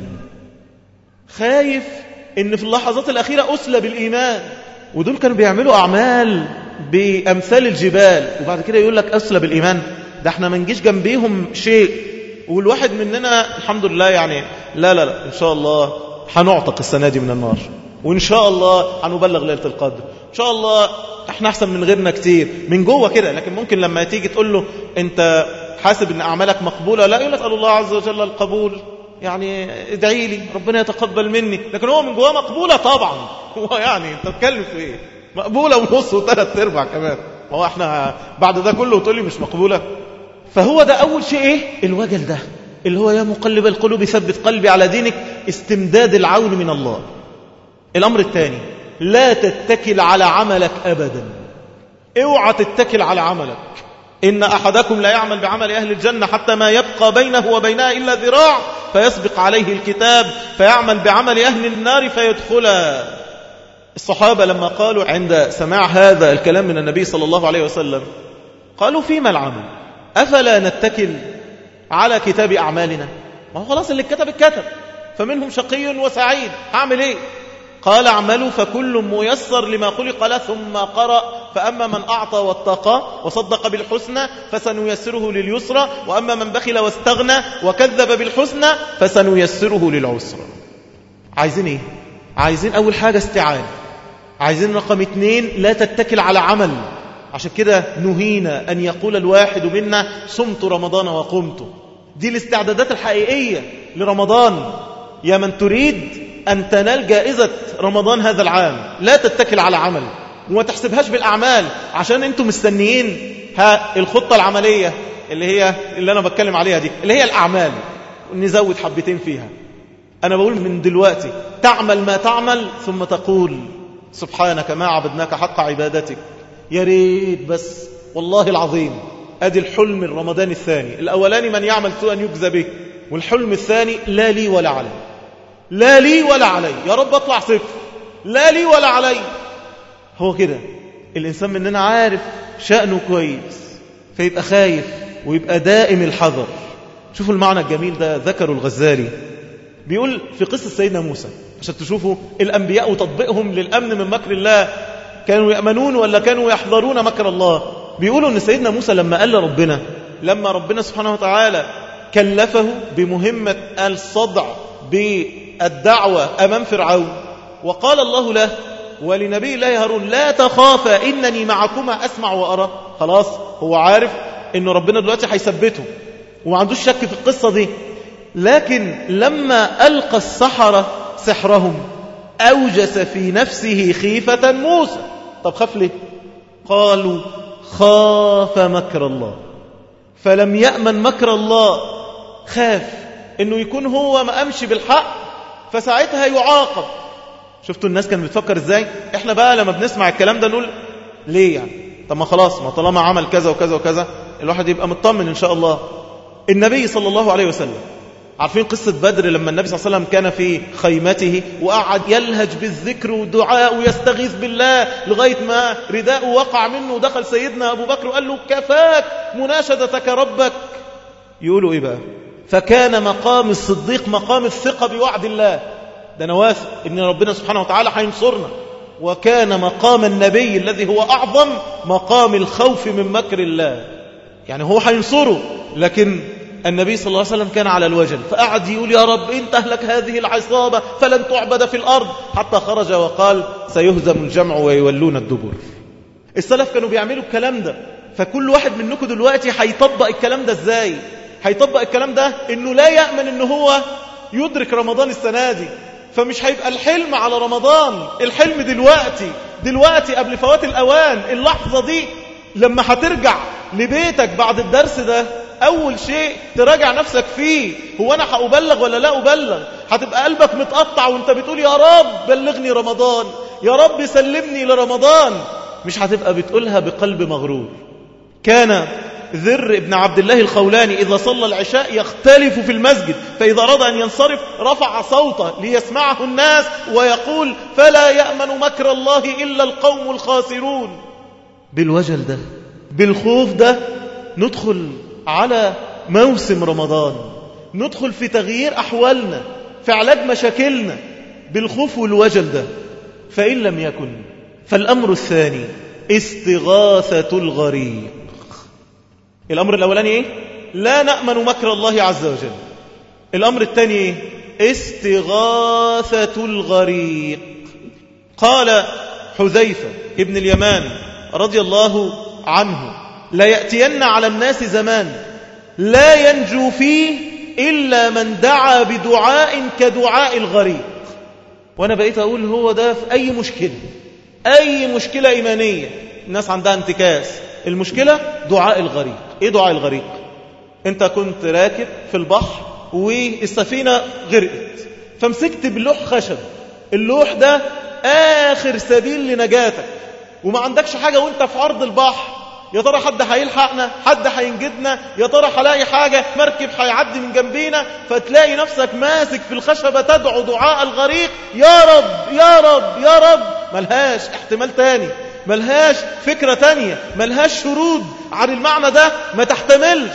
خايف إن في اللحظات الأخيرة أسلب الإيمان. ودول كانوا بيعملوا أعمال بأمثال الجبال، وبعد كده يقول لك أسلب الإيمان، ده احنا ما نجيش جنبيهم شيء. والواحد مننا الحمد لله يعني لا لا لا إن شاء الله هنعتق السنة دي من النار، وإن شاء الله هنبلغ ليلة القدر، إن شاء الله احنا أحسن من غيرنا كتير من جوه كده. لكن ممكن لما تيجي تقول له أنت حاسب أن أعمالك مقبولة، لا يقول أسأل الله عز وجل القبول، يعني ادعي لي ربنا يتقبل مني، لكن هو من جواه مقبولة طبعا. هو يعني أنت تتكلم في إيه؟ مقبولة ونص وثلاث ارباع كمان، هو احنا بعد ده كله وتقول لي مش مقبولة؟ فهو ده أول شيء إيه؟ الوجل ده اللي هو يا مقلب القلوب ثبت قلبي على دينك، استمداد العون من الله. الأمر الثاني لا تتكل على عملك أبدا، اوعى تتكل على عملك. إن أحدكم لا يعمل بعمل أهل الجنة حتى ما يبقى بينه وبينها إلا ذراع فيسبق عليه الكتاب فيعمل بعمل أهل النار فيدخلها. الصحابة لما قالوا عند سماع هذا الكلام من النبي صلى الله عليه وسلم قالوا فيما العمل؟ أفلا نتكل على كتاب أعمالنا؟ ما هو خلاص اللي اتكتب اتكتب، فمنهم شقي وسعيد، هعمل ايه؟ قال اعملوا فكل ميسر لما خلق له، ثم قرأ فأما من أعطى واتقى وصدق بالحسنى فسنيسره لليسرى، وأما من بخل واستغنى وكذب بالحسنى فسنيسره للعسرى. عايزين ايه؟ عايزين أول حاجة استعانة، عايزين رقم اتنين لا تتكل على عمل. عشان كده نهينا أن يقول الواحد منا صمت رمضان وقمت. دي الاستعدادات الحقيقية لرمضان. يا من تريد أن تنال جائزة رمضان هذا العام لا تتكل على عمل، وما تحسبهاش بالأعمال، عشان أنتم مستنيين ها الخطة العملية اللي هي اللي أنا بتكلم عليها دي، اللي هي الأعمال، نزود حبتين فيها. أنا بقول من دلوقتي تعمل ما تعمل ثم تقول سبحانك ما عبدناك حق عبادتك. يا ريت بس والله العظيم. أدي الحلم الرمضان الثاني. الأولاني من يعمل سوءا يجزى به، والحلم الثاني لا لي ولا علي، لا لي ولا علي، يا رب اطلع صفر، لا لي ولا علي. هو كده الإنسان مننا عارف شأنه كويس، فيبقى خايف ويبقى دائم الحذر. شوفوا المعنى الجميل ده ذكروا الغزالي، بيقول في قصة سيدنا موسى عشان تشوفوا الأنبياء وتطبيقهم للأمن من مكر الله، كانوا يأمنون ولا كانوا يحذرون مكر الله. بيقولوا أن سيدنا موسى لما قال ربنا، لما ربنا سبحانه وتعالى كلفه بمهمة الصدع بالدعوة أمام فرعون، وقال الله له ولنبي الله هارون لا تخافا إنني معكما أسمع وأرى. خلاص هو عارف أن ربنا دلوقتي هيثبته وما عندوش شك في القصة دي. لكن لما ألقى السحرة سحرهم أوجس في نفسه خيفة موسى. طب خاف ليه؟ قالوا خاف مكر الله، فلم يأمن مكر الله، خاف انه يكون هو ما امشي بالحق فساعتها يعاقب. شفتوا الناس كانت بتفكر ازاي؟ احنا بقى لما بنسمع الكلام ده نقول ليه يعني؟ طب ما خلاص، ما طالما عمل كذا وكذا وكذا الواحد يبقى مطمن ان شاء الله. النبي صلى الله عليه وسلم عارفين قصة بدر لما النبي صلى الله عليه وسلم كان في خيمته وقعد يلهج بالذكر والدعاء ويستغيث بالله لغاية ما رداءه وقع منه، ودخل سيدنا أبو بكر وقال له كفاك مناشدتك ربك. يقولوا إيه بقى؟ فكان مقام الصديق مقام الثقة بوعد الله، ده نواثق إن ربنا سبحانه وتعالى هينصرنا. وكان مقام النبي الذي هو أعظم مقام الخوف من مكر الله، يعني هو هينصره، لكن النبي صلى الله عليه وسلم كان على الوجل، فقعد يقول يا رب إن تهلك هذه العصابة فلن تعبد في الأرض، حتى خرج وقال سيهزم الجمع ويولون الدبر. السلف كانوا بيعملوا الكلام ده. فكل واحد منكم دلوقتي هيطبق الكلام ده ازاي؟ هيطبق الكلام ده انه لا يأمن انه هو يدرك رمضان السنة دي، فمش هيبقى الحلم على رمضان، الحلم دلوقتي دلوقتي قبل فوات الأوان. اللحظة دي لما هترجع لبيتك بعد الدرس ده أول شيء تراجع نفسك فيه، هو أنا هأبلغ ولا لا أبلغ؟ هتبقى قلبك متقطع وانت بتقول يا رب بلغني رمضان، يا رب سلمني لرمضان. مش هتبقى بتقولها بقلب مغرور. كان ذر ابن عبد الله الخولاني إذا صلى العشاء يختلف في المسجد، فإذا أراد أن ينصرف رفع صوته ليسمعه الناس ويقول فلا يأمن مكر الله إلا القوم الخاسرون. بالوجل ده، بالخوف ده، ندخل على موسم رمضان، ندخل في تغيير أحوالنا، في علاج مشاكلنا بالخوف والوجل ده. فإن لم يكن، فالأمر الثاني استغاثة الغريق. الأمر الأولاني إيه؟ لا نأمن مكر الله عز وجل. الأمر الثاني إيه؟ استغاثة الغريق. قال حذيفة ابن اليمان رضي الله عنه لا يأتين على الناس زمان لا ينجو فيه إلا من دعا بدعاء كدعاء الغريق. وأنا بقيت أقول هو ده في أي مشكلة، أي مشكلة إيمانية، الناس عندها انتكاس، المشكلة دعاء الغريق. إيه دعاء الغريق؟ أنت كنت راكب في البحر والسفينة غرقت، فمسكت بلوح خشب، اللوح ده آخر سبيل لنجاتك، وما عندكش حاجة وانت في عرض البحر. يا ترى حد هيلحقنا؟ حد هينجدنا؟ يا ترى هلاقي حاجة؟ مركب هيعدي من جنبينا؟ فتلاقي نفسك ماسك في الخشبة تدعو دعاء الغريق، يا رب يا رب يا رب. ملهاش احتمال تاني، ملهاش فكرة تانية، ملهاش شرود عن المعنى ده، ما تحتملش.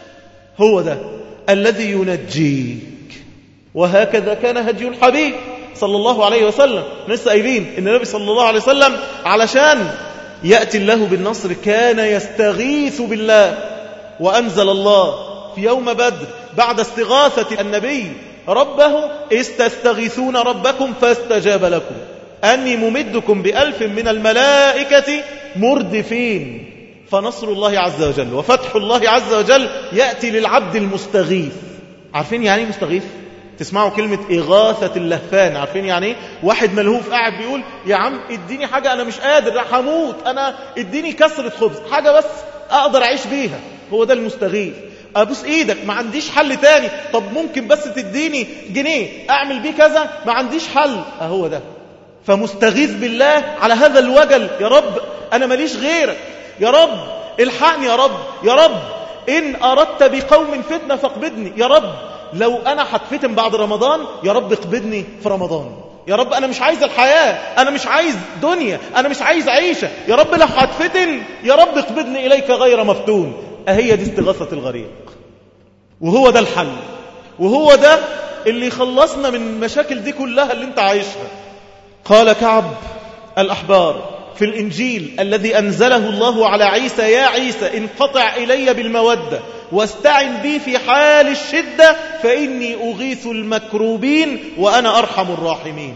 هو ده الذي ينجيك. وهكذا كان هدي الحبيب صلى الله عليه وسلم. لسه قايلين ان النبي صلى الله عليه وسلم علشان يأتي الله بالنصر كان يستغيث بالله. وأنزل الله في يوم بدر بعد استغاثة النبي ربه استستغيثون ربكم فاستجاب لكم أني ممدكم بألف من الملائكة مردفين. فنصر الله عز وجل وفتح الله عز وجل يأتي للعبد المستغيث. عارفين يعني ايه مستغيث؟ تسمعوا كلمة إغاثة اللهفان، عارفين يعني ايه؟ واحد ملهوف قاعد بيقول يا عم اديني حاجة أنا مش قادر هموت، أنا اديني كسرة خبز، حاجة بس أقدر أعيش بيها. هو ده المستغيث. أبوس إيدك، ما عنديش حل تاني. طب ممكن بس تديني جنيه أعمل بيه كذا؟ ما عنديش حل. أهو ده. فمستغيث بالله على هذا الوجل، يا رب أنا ماليش غيرك، يا رب الحقني، يا رب يا رب إن أردت بقوم فتنة فاقبضني، يا رب لو أنا هتفتن بعد رمضان يا رب اقبضني في رمضان، يا رب أنا مش عايز الحياة، أنا مش عايز دنيا، أنا مش عايز عيشة، يا رب لو هتفتن يا رب اقبضني إليك غير مفتون. أهي دي استغاثة الغريق، وهو ده الحل، وهو ده اللي خلصنا من المشاكل دي كلها اللي انت عايشها. قال كعب الأحبار في الإنجيل الذي أنزله الله على عيسى يا عيسى انقطع إلي بالمودة واستعن بي في حال الشدة فإني أغيث المكروبين وأنا أرحم الراحمين.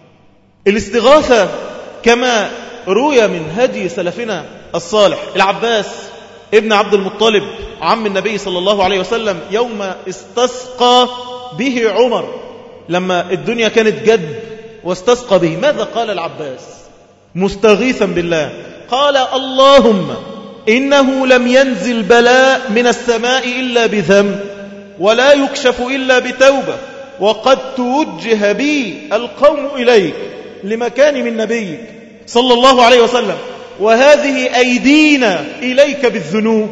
الاستغاثة كما روي من هدي سلفنا الصالح. العباس ابن عبد المطلب عم النبي صلى الله عليه وسلم يوم استسقى به عمر لما الدنيا كانت جد واستسقى به، ماذا قال العباس مستغيثا بالله؟ قال اللهم إنه لم ينزل بلاء من السماء إلا بذنب ولا يكشف إلا بتوبة وقد توجه بي القوم إليك لمكان من نبيك صلى الله عليه وسلم، وهذه أيدينا إليك بالذنوب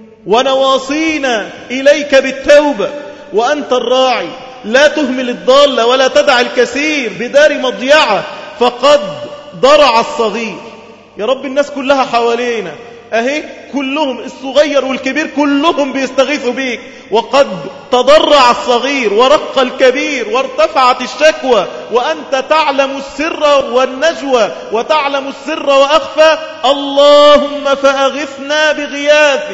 ونواصينا إليك بالتوبة، وأنت الراعي لا تهمل الضال ولا تدع الكثير بدار مضيعة فقد ضرع الصغير. يا رب الناس كلها حوالينا أهي، كلهم الصغير والكبير كلهم بيستغيثوا بيك، وقد تضرع الصغير ورق الكبير وارتفعت الشكوى، وأنت تعلم السر والنجوى وتعلم السر وأخفى. اللهم فأغثنا بغياثك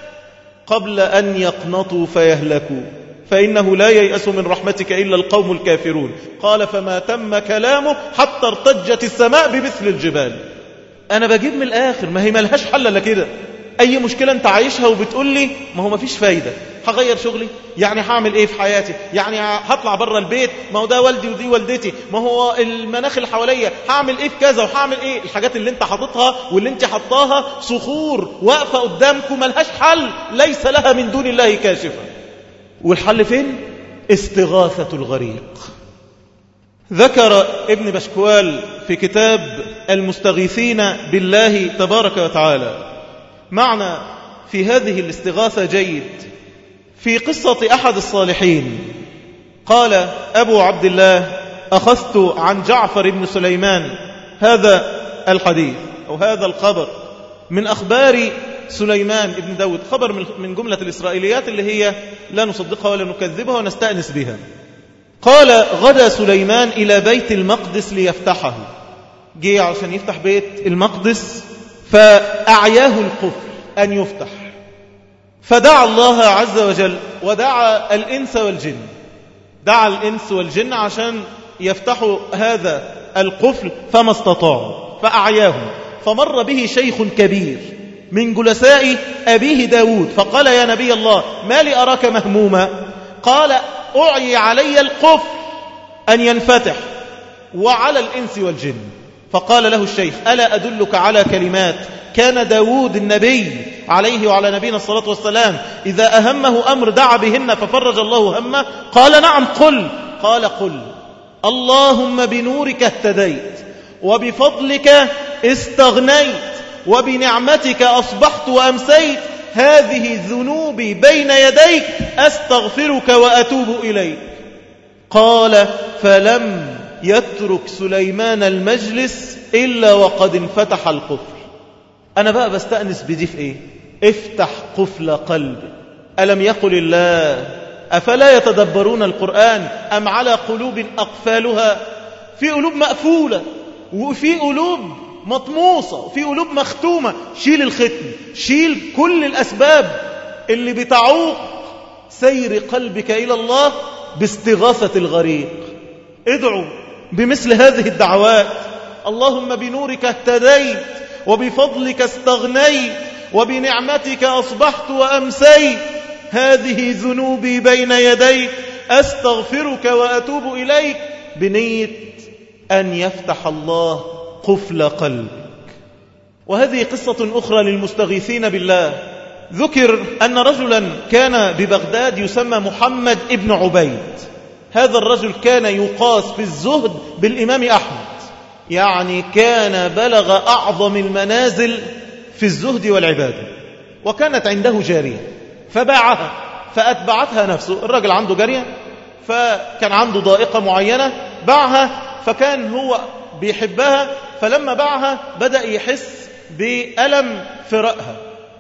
قبل أن يقنطوا فيهلكوا فإنه لا ييأس من رحمتك إلا القوم الكافرون. قال فما تم كلامه حتى ارتجت السماء بمثل الجبال. أنا بجيب من الآخر، ما هي ملهاش حل إلا كده. أي مشكلة أنت عايشها وبتقول لي ما هو ما فيش فايدة، هغير شغلي يعني هعمل إيه في حياتي، يعني هطلع برا البيت، ما هو ده والدي ودي والدتي، ما هو المناخ اللي حواليا، هعمل إيه في كذا وهعمل إيه. الحاجات اللي أنت حاططها واللي أنت حطاها صخور واقفة قدامكم ملهاش حل، ليس لها من دون الله كاشفة. والحل فين؟ استغاثة الغريق. ذكر ابن بشكوال في كتاب المستغيثين بالله تبارك وتعالى معنى في هذه الاستغاثة جيد في قصة أحد الصالحين. قال أبو عبد الله: أخذت عن جعفر بن سليمان هذا الحديث أو هذا الخبر من أخبار سليمان بن داود، خبر من جملة الإسرائيليات اللي هي لا نصدقها ولا نكذبها ونستأنس بها. قال: غدا سليمان إلى بيت المقدس ليفتحه، جه عشان يفتح بيت المقدس فأعياه القفل أن يفتح، فدعا الله عز وجل ودعا الإنس والجن، دعا الإنس والجن عشان يفتحوا هذا القفل فما استطاعوا فأعياهم. فمر به شيخ كبير من جلساء أبيه داود فقال: يا نبي الله ما لي أراك مهموما؟ قال: أعي علي القفل أن ينفتح وعلى الإنس والجن. فقال له الشيخ: ألا أدلك على كلمات كان داود النبي عليه وعلى نبينا الصلاة والسلام إذا أهمه أمر دعا بهن ففرج الله همه؟ قال: نعم قل. قال: قل: اللهم بنورك اهتديت وبفضلك استغنيت وبنعمتك أصبحت وأمسيت، هذه ذنوبي بين يديك أستغفرك وأتوب إليك. قال: فلم يترك سليمان المجلس إلا وقد انفتح القفل. أنا بقى بستأنس بدي في إيه؟ افتح قفل قلبي. ألم يقل الله أفلا يتدبرون القرآن أم على قلوب أقفالها؟ في قلوب مقفولة وفي قلوب مطموسة وفي قلوب مختومة. شيل الختم، شيل كل الأسباب اللي بتعوق سير قلبك إلى الله باستغاثة الغريق. ادعوا بمثل هذه الدعوات: اللهم بنورك اهتديت وبفضلك استغنيت وبنعمتك أصبحت وأمسيت، هذه ذنوبي بين يديك أستغفرك وأتوب إليك، بنية أن يفتح الله قفل قلبك. وهذه قصة أخرى للمستغيثين بالله. ذكر أن رجلا كان ببغداد يسمى محمد ابن عبيد. هذا الرجل كان يقاس في الزهد بالإمام أحمد، يعني كان بلغ أعظم المنازل في الزهد والعبادة. وكانت عنده جارية فباعها فأتبعتها نفسه. الرجل عنده جارية فكان عنده ضائقة معينة باعها، فكان هو بيحبها، فلما باعها بدأ يحس بألم فراقها،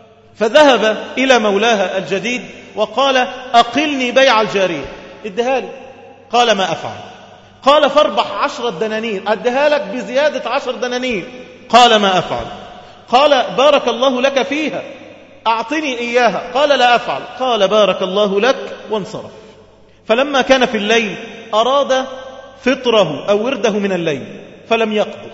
فذهب إلى مولاها الجديد وقال: أقلني بيع الجارية، اديها لي. قال: ما أفعل. قال: فاربح عشرة دنانير، أديها لك بزيادة عشر دنانير. قال: ما أفعل. قال: بارك الله لك فيها، أعطني إياها. قال: لا أفعل. قال: بارك الله لك، وانصرف. فلما كان في الليل أراد فطره أو ورده من الليل فلم يقدر،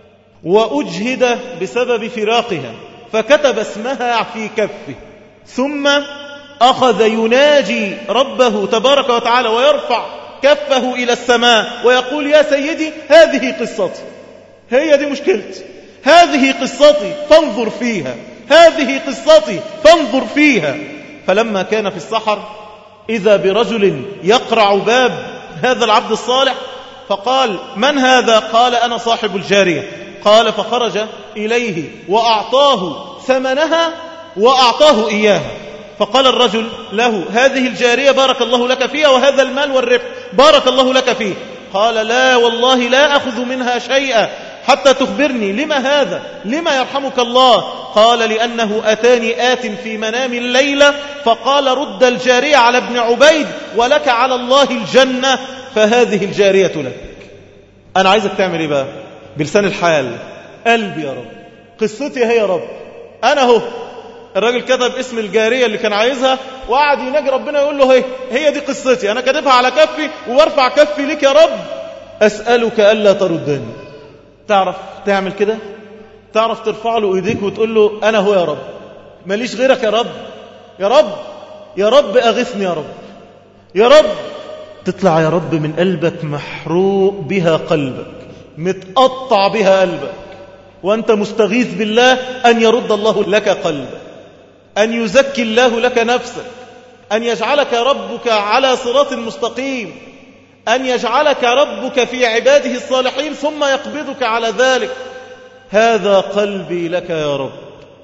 وأجهد بسبب فراقها، فكتب اسمها في كفه، ثم أخذ يناجي ربه تبارك وتعالى ويرفع كفه إلى السماء ويقول: يا سيدي هذه قصتي، هي دي مشكلتي، هذه قصتي فانظر فيها، هذه قصتي فانظر فيها. فلما كان في السحر إذا برجل يقرع باب هذا العبد الصالح، فقال: من هذا؟ قال: أنا صاحب الجارية. قال: فخرج إليه وأعطاه ثمنها وأعطاه إياها. فقال الرجل له: هذه الجارية بارك الله لك فيها، وهذا المال والربح بارك الله لك فيه. قال: لا والله لا أخذ منها شيئا حتى تخبرني لما هذا، لما يرحمك الله؟ قال: لأنه أتاني آت في منام الليلة فقال: رد الجارية على ابن عبيد ولك على الله الجنة، فهذه الجارية لك. أنا عايزك تعمل إيه بقى بلسان الحال؟ قلبي يا رب، قصتي هي يا رب، أنا هو. الراجل كتب اسم الجارية اللي كان عايزها وقعد يناجي ربنا يقول له: هي هي دي قصتي، أنا كاتبها على كفي وارفع كفي لك يا رب، أسألك ألا تردني. تعرف تعمل كده؟ تعرف ترفع له ايديك وتقول له: أنا هو يا رب، ماليش غيرك يا رب، يا رب يا رب أغثني يا رب، يا رب. تطلع يا رب من قلبك محروق بها قلبك، متقطع بها قلبك، وأنت مستغيث بالله أن يرد الله لك قلبك، أن يزكي الله لك نفسك، أن يجعلك ربك على صراط مستقيم، أن يجعلك ربك في عباده الصالحين ثم يقبضك على ذلك. هذا قلبي لك يا رب.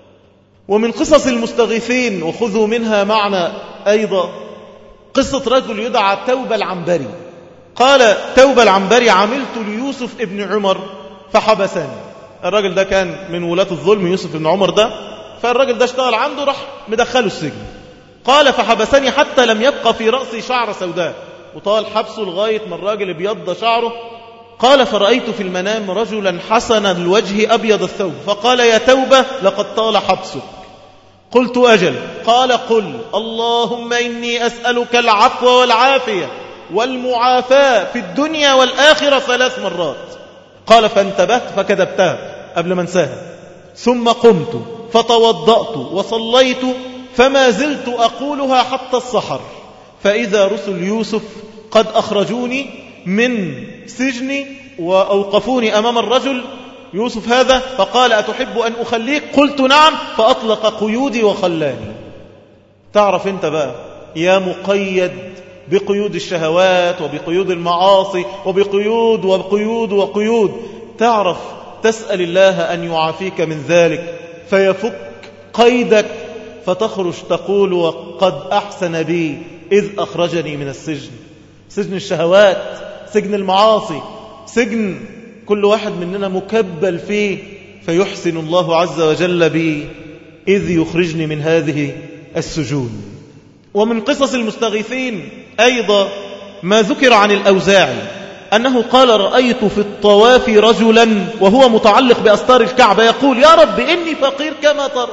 ومن قصص المستغيثين وخذوا منها معنى أيضا قصة رجل يدعى توبة العنبري. قال توبة العنبري: عملت ليوسف ابن عمر فحبسني. الراجل ده كان من ولاة الظلم، يوسف ابن عمر ده، فالراجل ده اشتغل عنده، راح مدخله السجن. قال: فحبسني حتى لم يبقى في رأسي شعر سوداء، وطال حبسه لغاية ما الراجل ابيض شعره. قال: فرأيت في المنام رجلا حسن الوجه أبيض الثوب، فقال: يا توبة لقد طال حبسك. قلت: أجل. قال: قل: اللهم إني أسألك العفو والعافية والمعافاة في الدنيا والآخرة ثلاث مرات. قال: فانتبهت فكذبتها قبل ما انساها، ثم قمت فتوضأت وصليت، فما زلت أقولها حتى السحر، فإذا رسل يوسف قد أخرجوني من سجني وأوقفوني أمام الرجل يوسف هذا، فقال: أتحب أن أخليك؟ قلت: نعم. فأطلق قيودي وخلاني. تعرف انت بقى يا مقيد بقيود الشهوات وبقيود المعاصي وبقيود وقيود وقيود، تعرف تسأل الله أن يعافيك من ذلك فيفك قيدك، فتخرج تقول: وقد أحسن بي إذ أخرجني من السجن. سجن الشهوات، سجن المعاصي، سجن كل واحد مننا مكبل فيه، فيحسن الله عز وجل بي إذ يخرجني من هذه السجون. ومن قصص المستغيثين أيضا ما ذكر عن الأوزاعي أنه قال: رأيت في الطواف رجلا وهو متعلق بأستار الكعبة يقول: يا رب إني فقير كما ترى،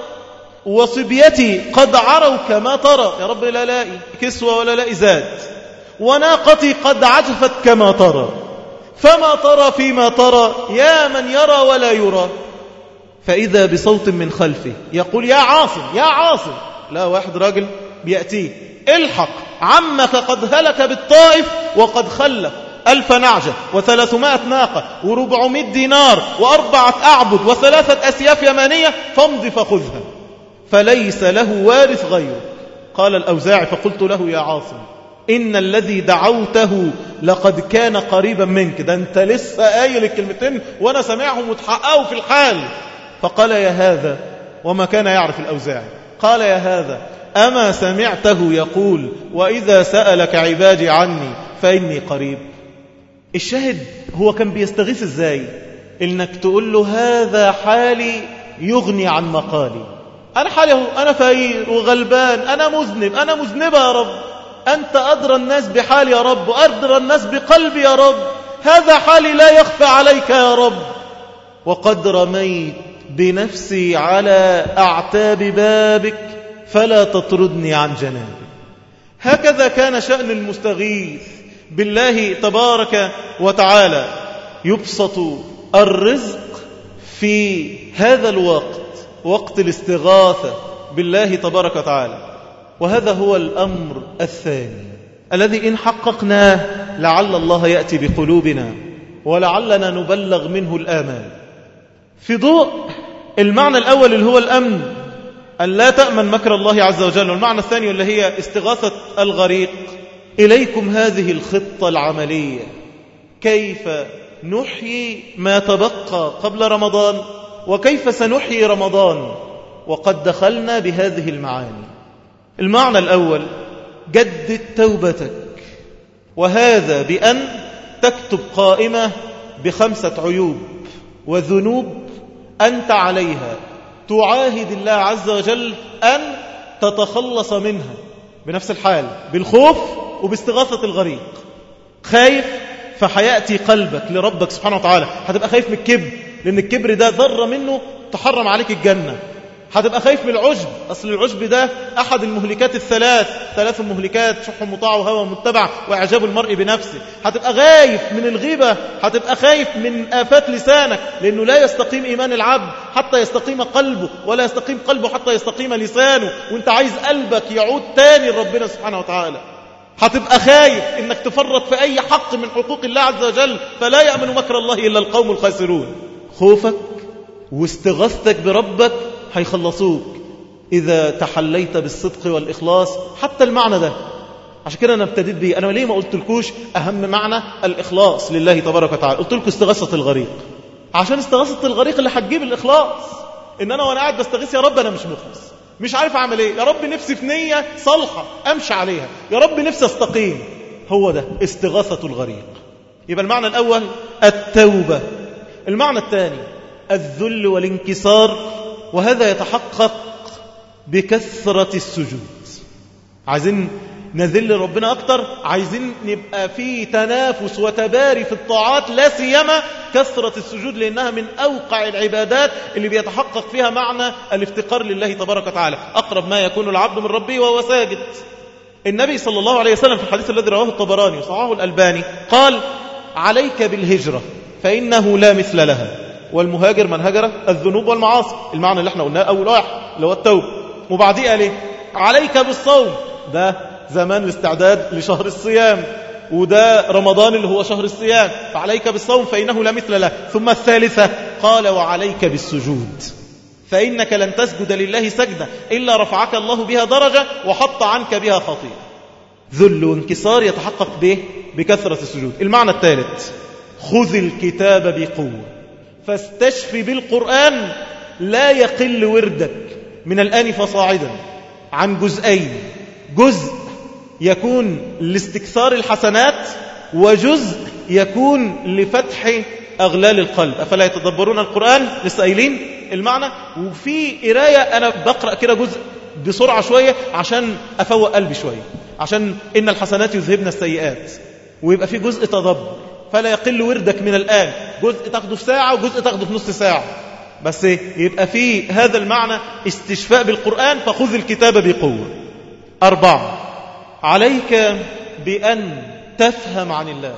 وصبيتي قد عروا كما ترى، يا رب لا لاقي كسوة ولا لاقي زاد، وناقتي قد عجفت كما ترى، فما ترى فيما ترى يا من يرى ولا يرى. فإذا بصوت من خلفه يقول: يا عاصم يا عاصم. لا، واحد راجل بيأتيه: الحق عمك قد هلك بالطائف وقد خلف ألف نعجة وثلاثمائة ناقة وربعمائة دينار وأربعة أعبد وثلاثة أسياف يمانية، فامض فخذها فليس له وارث غيره. قال الأوزاعي: فقلت له: يا عاصم إن الذي دعوته لقد كان قريبا منك، ده أنت لسه قايل الكلمتين وأنا سمعهم وتحققوا في الحال. فقال: يا هذا، وما كان يعرف الأوزاعي، قال: يا هذا أما سمعته يقول: وإذا سألك عبادي عني فإني قريب؟ الشاهد هو كان بيستغيث إزاي؟ إنك تقول له: هذا حالي يغني عن مقالي، أنا حالي هو، أنا فقير وغلبان، أنا مذنب، أنا مذنبة يا رب، أنت أدرى الناس بحالي يا رب، وأدرى الناس بقلبي يا رب، هذا حالي لا يخفى عليك يا رب. وقد رميت بنفسي على أعتاب بابك فلا تطردني عن جنابك. هكذا كان شأن المستغيث بالله تبارك وتعالى. يبسط الرزق في هذا الوقت، وقت الاستغاثة بالله تبارك وتعالى. وهذا هو الأمر الثاني الذي إن حققناه لعل الله يأتي بقلوبنا ولعلنا نبلغ منه الآمال. في ضوء المعنى الأول اللي هو الأمن، أن لا تأمن مكر الله عز وجل، والمعنى الثاني اللي هي استغاثة الغريق، إليكم هذه الخطة العملية كيف نحيي ما تبقى قبل رمضان، وكيف سنحيي رمضان وقد دخلنا بهذه المعاني. المعنى الأول: جدد توبتك، وهذا بأن تكتب قائمة بخمسة عيوب وذنوب أنت عليها تعاهد الله عز وجل أن تتخلص منها بنفس الحال، بالخوف وباستغاثة الغريق. خايف فحيأتي قلبك لربك سبحانه وتعالى، هتبقى خايف من الكبر، لأن الكبر ده ذرة منه تحرم عليك الجنة. هتبقى خايف من العجب، أصل العجب ده أحد المهلكات الثلاث، ثلاث مهلكات: شح مطاع وهوى متبع وإعجاب المرء بنفسه. هتبقى خايف من الغيبة، هتبقى خايف من آفات لسانك، لأنه لا يستقيم إيمان العبد حتى يستقيم قلبه، ولا يستقيم قلبه حتى يستقيم لسانه، وانت عايز قلبك يعود تاني لربنا سبحانه وتعالى. هتبقى خايف انك تفرط في أي حق من حقوق الله عز وجل، فلا يأمن مكر الله إلا القوم الخاسرون. خوفك واستغاثتك بربك هيخلصوك إذا تحليت بالصدق والإخلاص. حتى المعنى ده عشان كده أنا ابتديت بيه. أنا ليه ما قلت لكوش أهم معنى الإخلاص لله تبارك وتعالى؟ قلت لكم استغاثة الغريق، عشان استغاثة الغريق اللي هتجيب الإخلاص. إن أنا وأنا قاعد بستغيث يا رب أنا مش مخلص، مش عارف أعمل إيه، يا رب نفسي في نية صالحة أمشي عليها، يا رب نفسي أستقيم. هو ده استغاثة الغريق. يبقى المعنى الأول التوبة. المعنى الثاني الذل والانكسار، وهذا يتحقق بكثرة السجود. عايزين نذل ربنا أكتر، عايزين نبقى في تنافس وتباري في الطاعات، لا سيما كثرة السجود، لأنها من أوقع العبادات اللي بيتحقق فيها معنى الافتقار لله تبارك وتعالى. أقرب ما يكون العبد من ربه وهو ساجد. النبي صلى الله عليه وسلم في الحديث الذي رواه الطبراني وصححه الألباني قال: عليك بالهجرة فإنه لا مثل لها، والمهاجر من هجر الذنوب والمعاصي. المعنى اللي احنا قلناه أول واحد اللي هو التوبة. وبعديه قال ايه؟ عليك بالصوم، ده زمان الاستعداد لشهر الصيام، وده رمضان اللي هو شهر الصيام، فعليك بالصوم فإنه لا مثل له. ثم الثالثة قال: وعليك بالسجود، فإنك لن تسجد لله سجدة إلا رفعك الله بها درجة وحط عنك بها خطيئة. ذل وانكسار يتحقق به بكثرة السجود. المعنى الثالث خذ الكتاب بقوة فاستشفي بالقرآن، لا يقل وردك من الآن فصاعدا عن جزئين: جزء يكون لاستكثار الحسنات، وجزء يكون لفتح أغلال القلب. أفلا يتدبرون القرآن؟ لسه قايلين المعنى. وفي قراية أنا بقرأ كده جزء بسرعة شوية عشان أفوق قلبي شوية، عشان إن الحسنات يذهبن السيئات، ويبقى في جزء تدبر. فلا يقل وردك من الآن، جزء تاخده في ساعة وجزء تاخده في نص ساعة، بس يبقى في هذا المعنى استشفاء بالقرآن. فخذ الكتاب بقوة. أربعة، عليك بأن تفهم عن الله.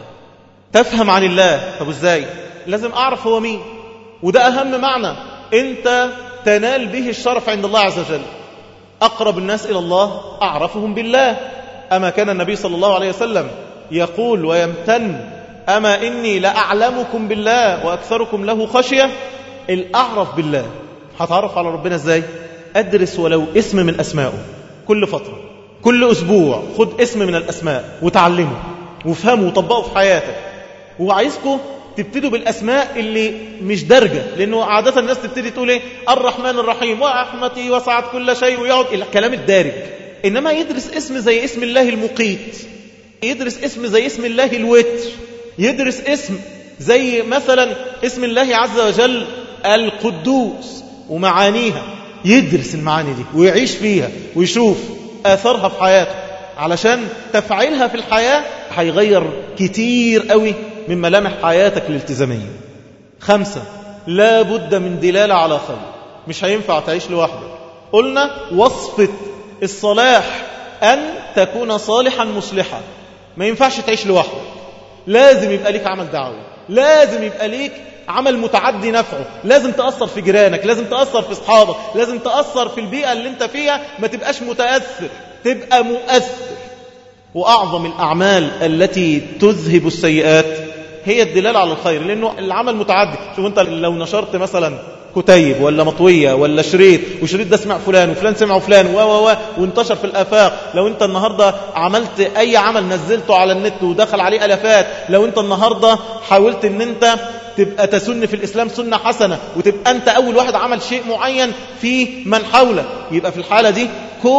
تفهم عن الله. طب ازاي؟ لازم أعرف هو مين، وده أهم معنى أنت تنال به الشرف عند الله عز وجل. أقرب الناس إلى الله أعرفهم بالله. أما كان النبي صلى الله عليه وسلم يقول ويمتن: أما إني لأعلمكم بالله وأكثركم له خشية. الأعرف بالله. هتعرف على ربنا ازاي؟ أدرس ولو اسم من أسمائه كل فترة، كل أسبوع خد اسم من الأسماء وتعلمه وفهمه وطبقه في حياتك. وعايزكم تبتدوا بالأسماء اللي مش درجة، لأنه عادة الناس تبتدي تقول إيه؟ الرحمن الرحيم ورحمتي وسعت كل شيء، ويقعد الكلام الدارج. إنما يدرس اسم زي اسم الله المقيت، يدرس اسم زي اسم الله الوتر، يدرس اسم زي مثلا اسم الله عز وجل القدوس ومعانيها، يدرس المعاني دي ويعيش فيها ويشوف آثارها في حياته، علشان تفعيلها في الحياة هيغير كتير قوي من ملامح حياتك الالتزامية. خمسة، لا بد من دلالة على خير. مش هينفع تعيش لوحدك. قلنا وصفة الصلاح أن تكون صالحا مصلحا. ما ينفعش تعيش لوحدك، لازم يبقى ليك عمل دعوي، لازم يبقى ليك عمل متعدي نفعه، لازم تأثر في جيرانك، لازم تأثر في اصحابك، لازم تأثر في البيئة اللي انت فيها. ما تبقاش متأثر، تبقى مؤثر. وأعظم الأعمال التي تذهب السيئات هي الدلالة على الخير، لأنه العمل متعدي. شوف انت لو نشرت مثلا كتيب ولا مطوية ولا شريط، وشريط ده سمع فلان وفلان سمع فلان و و و وانتشر في الآفاق، لو انت النهاردة عملت أي عمل نزلته على النت ودخل عليه ألفات، لو انت النهاردة حاولت ان انت تبقى تسن في الإسلام سنة حسنة، وتبقى أنت أول واحد عمل شيء معين في من حولك، يبقى في الحالة دي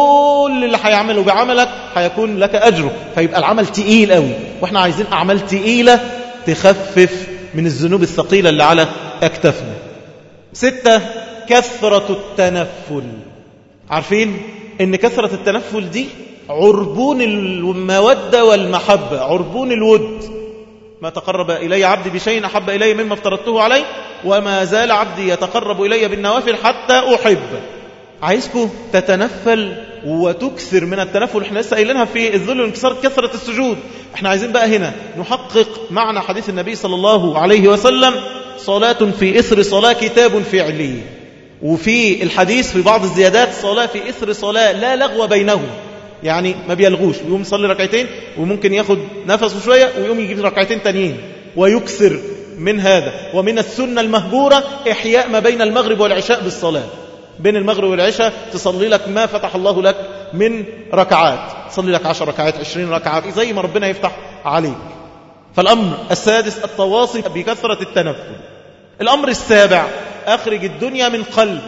كل اللي هيعمله بعملك هيكون لك أجره، فيبقى العمل تقيل قوي. وإحنا عايزين أعمال تقيلة تخفف من الذنوب الثقيلة اللي على أكتافنا. ستة، كثرة التنفل. عارفين إن كثرة التنفل دي عربون المودة والمحبة، عربون الود. ما تقرب إلي عبدي بشيء أحب إلي مما افترضته عليه، وما زال عبدي يتقرب إلي بالنوافل حتى أحب. عايزكم تتنفل وتكثر من التنفل. احنا لسه قايلينها في الذل والانكسار كثرة السجود. احنا عايزين بقى هنا نحقق معنى حديث النبي صلى الله عليه وسلم: صلاة في إثر صلاة كتاب في عليين. وفي الحديث في بعض الزيادات: صلاة في إثر صلاة لا لغو بينهم، يعني ما بيلغوش، ويقوم يصلي ركعتين وممكن ياخد نفسه شوية ويقوم يجيب ركعتين تانيين ويكثر من هذا. ومن السنة المهجورة إحياء ما بين المغرب والعشاء بالصلاة. بين المغرب والعشاء تصلي لك ما فتح الله لك من ركعات، صلي لك عشر ركعات عشرين ركعات زي ما ربنا يفتح عليك. فالأمر السادس التواصي بكثرة التنفل. الأمر السابع أخرج الدنيا من قلب،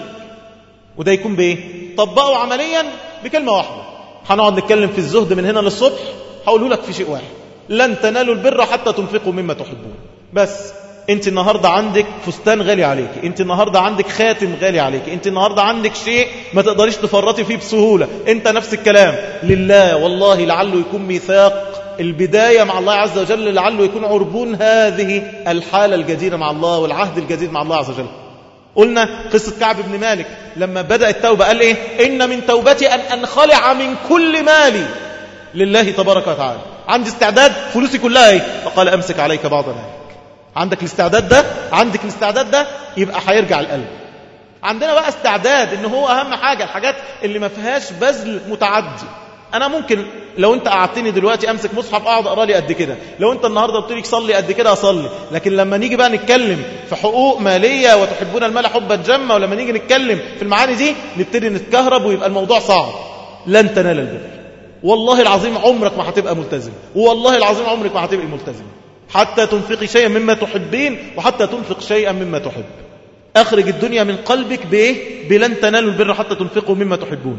وده يكون بإيه؟ طبقه عمليا بكلمة واحدة. هنقعد نتكلم في الزهد من هنا للصبح، هقوله لك في شيء واحد: لن تنالوا البر حتى تنفقوا مما تحبون. بس انت النهاردة عندك فستان غالي عليك، انت النهاردة عندك خاتم غالي عليك، انت النهاردة عندك شيء ما تقدريش تفرطي فيه بسهولة، انت نفس الكلام لله. والله لعله يكون ميثاق البداية مع الله عز وجل، لعله يكون عربون هذه الحالة الجديدة مع الله والعهد الجديد مع الله عز وجل. قلنا قصة كعب بن مالك لما بدأ التوبة قال ايه؟ إن من توبتي أن أنخلع من كل مالي لله تبارك وتعالى. عندي استعداد فلوسي كلها ايه؟ فقال أمسك عليك بعض مالك. عندك الاستعداد ده؟ عندك الاستعداد ده يبقى هيرجع القلب. عندنا بقى استعداد ان هو اهم حاجة الحاجات اللي ما فيهاش بذل متعدي. انا ممكن لو انت قعدتني دلوقتي امسك مصحف اقعد اقرا لي قد كده، لو انت النهارده قلت لي صلي قد كده اصلي، لكن لما نيجي بقى نتكلم في حقوق ماليه وتحبون المال حبا جما، ولما نيجي نتكلم في المعاني دي نبتدي نتكهرب ويبقى الموضوع صعب. لن تنال البر، والله العظيم عمرك ما هتبقى ملتزم، والله العظيم عمرك ما هتبقى ملتزم حتى تنفقي شيئا مما تحبين وحتى تنفق شيئا مما تحب. اخرج الدنيا من قلبك بايه؟ بلن تنالوا البر حتى تنفقوا مما تحبون.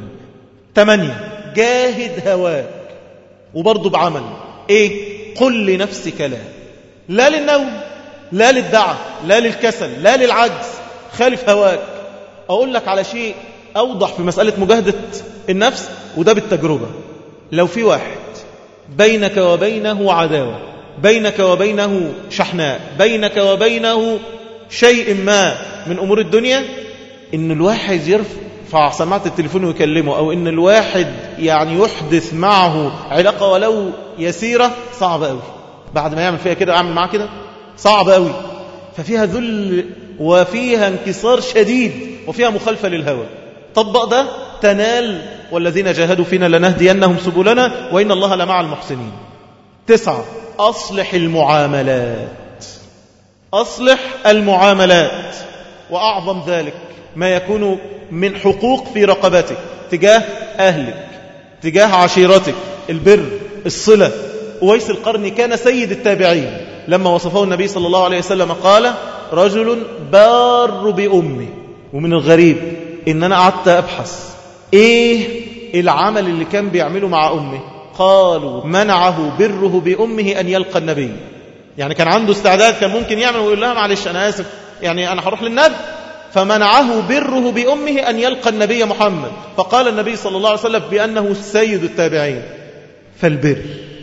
ثمانية جاهد هواك، وبرضه بعمل ايه؟ قل لنفسك لا، لا للنوم، لا للدعة، لا للكسل، لا للعجز، خالف هواك. اقول لك على شيء اوضح في مسألة مجاهدة النفس، وده بالتجربة. لو في واحد بينك وبينه عداوة، بينك وبينه شحناء، بينك وبينه شيء ما من أمور الدنيا، إن الواحد يرفع سماعة التليفون ويكلمه، أو إن الواحد يعني يحدث معه علاقة ولو يسيرة، صعب قوي. بعد ما يعمل فيها كده أعمل معه كده، صعب قوي. ففيها ذل وفيها انكسار شديد وفيها مخالفة للهوى. طبق ده تنال، والذين جاهدوا فينا لنهدينهم سبلنا وإن الله لمع المحسنين. تسعة أصلح المعاملات، أصلح المعاملات. وأعظم ذلك ما يكون من حقوق في رقبتك تجاه أهلك، تجاه عشيرتك، البر، الصلة. أويس القرني كان سيد التابعين، لما وصفه النبي صلى الله عليه وسلم قال: رجل بار بأمه. ومن الغريب إن أنا قعدت أبحث إيه العمل اللي كان بيعمله مع أمه. قالوا منعه بره بأمه أن يلقى النبي. يعني كان عنده استعداد، كان ممكن يعمل ويقول لها معلش أنا آسف، يعني أنا هروح للنبي. فمنعه بره بأمه أن يلقى النبي محمد، فقال النبي صلى الله عليه وسلم بأنه سيد التابعين. فالبر.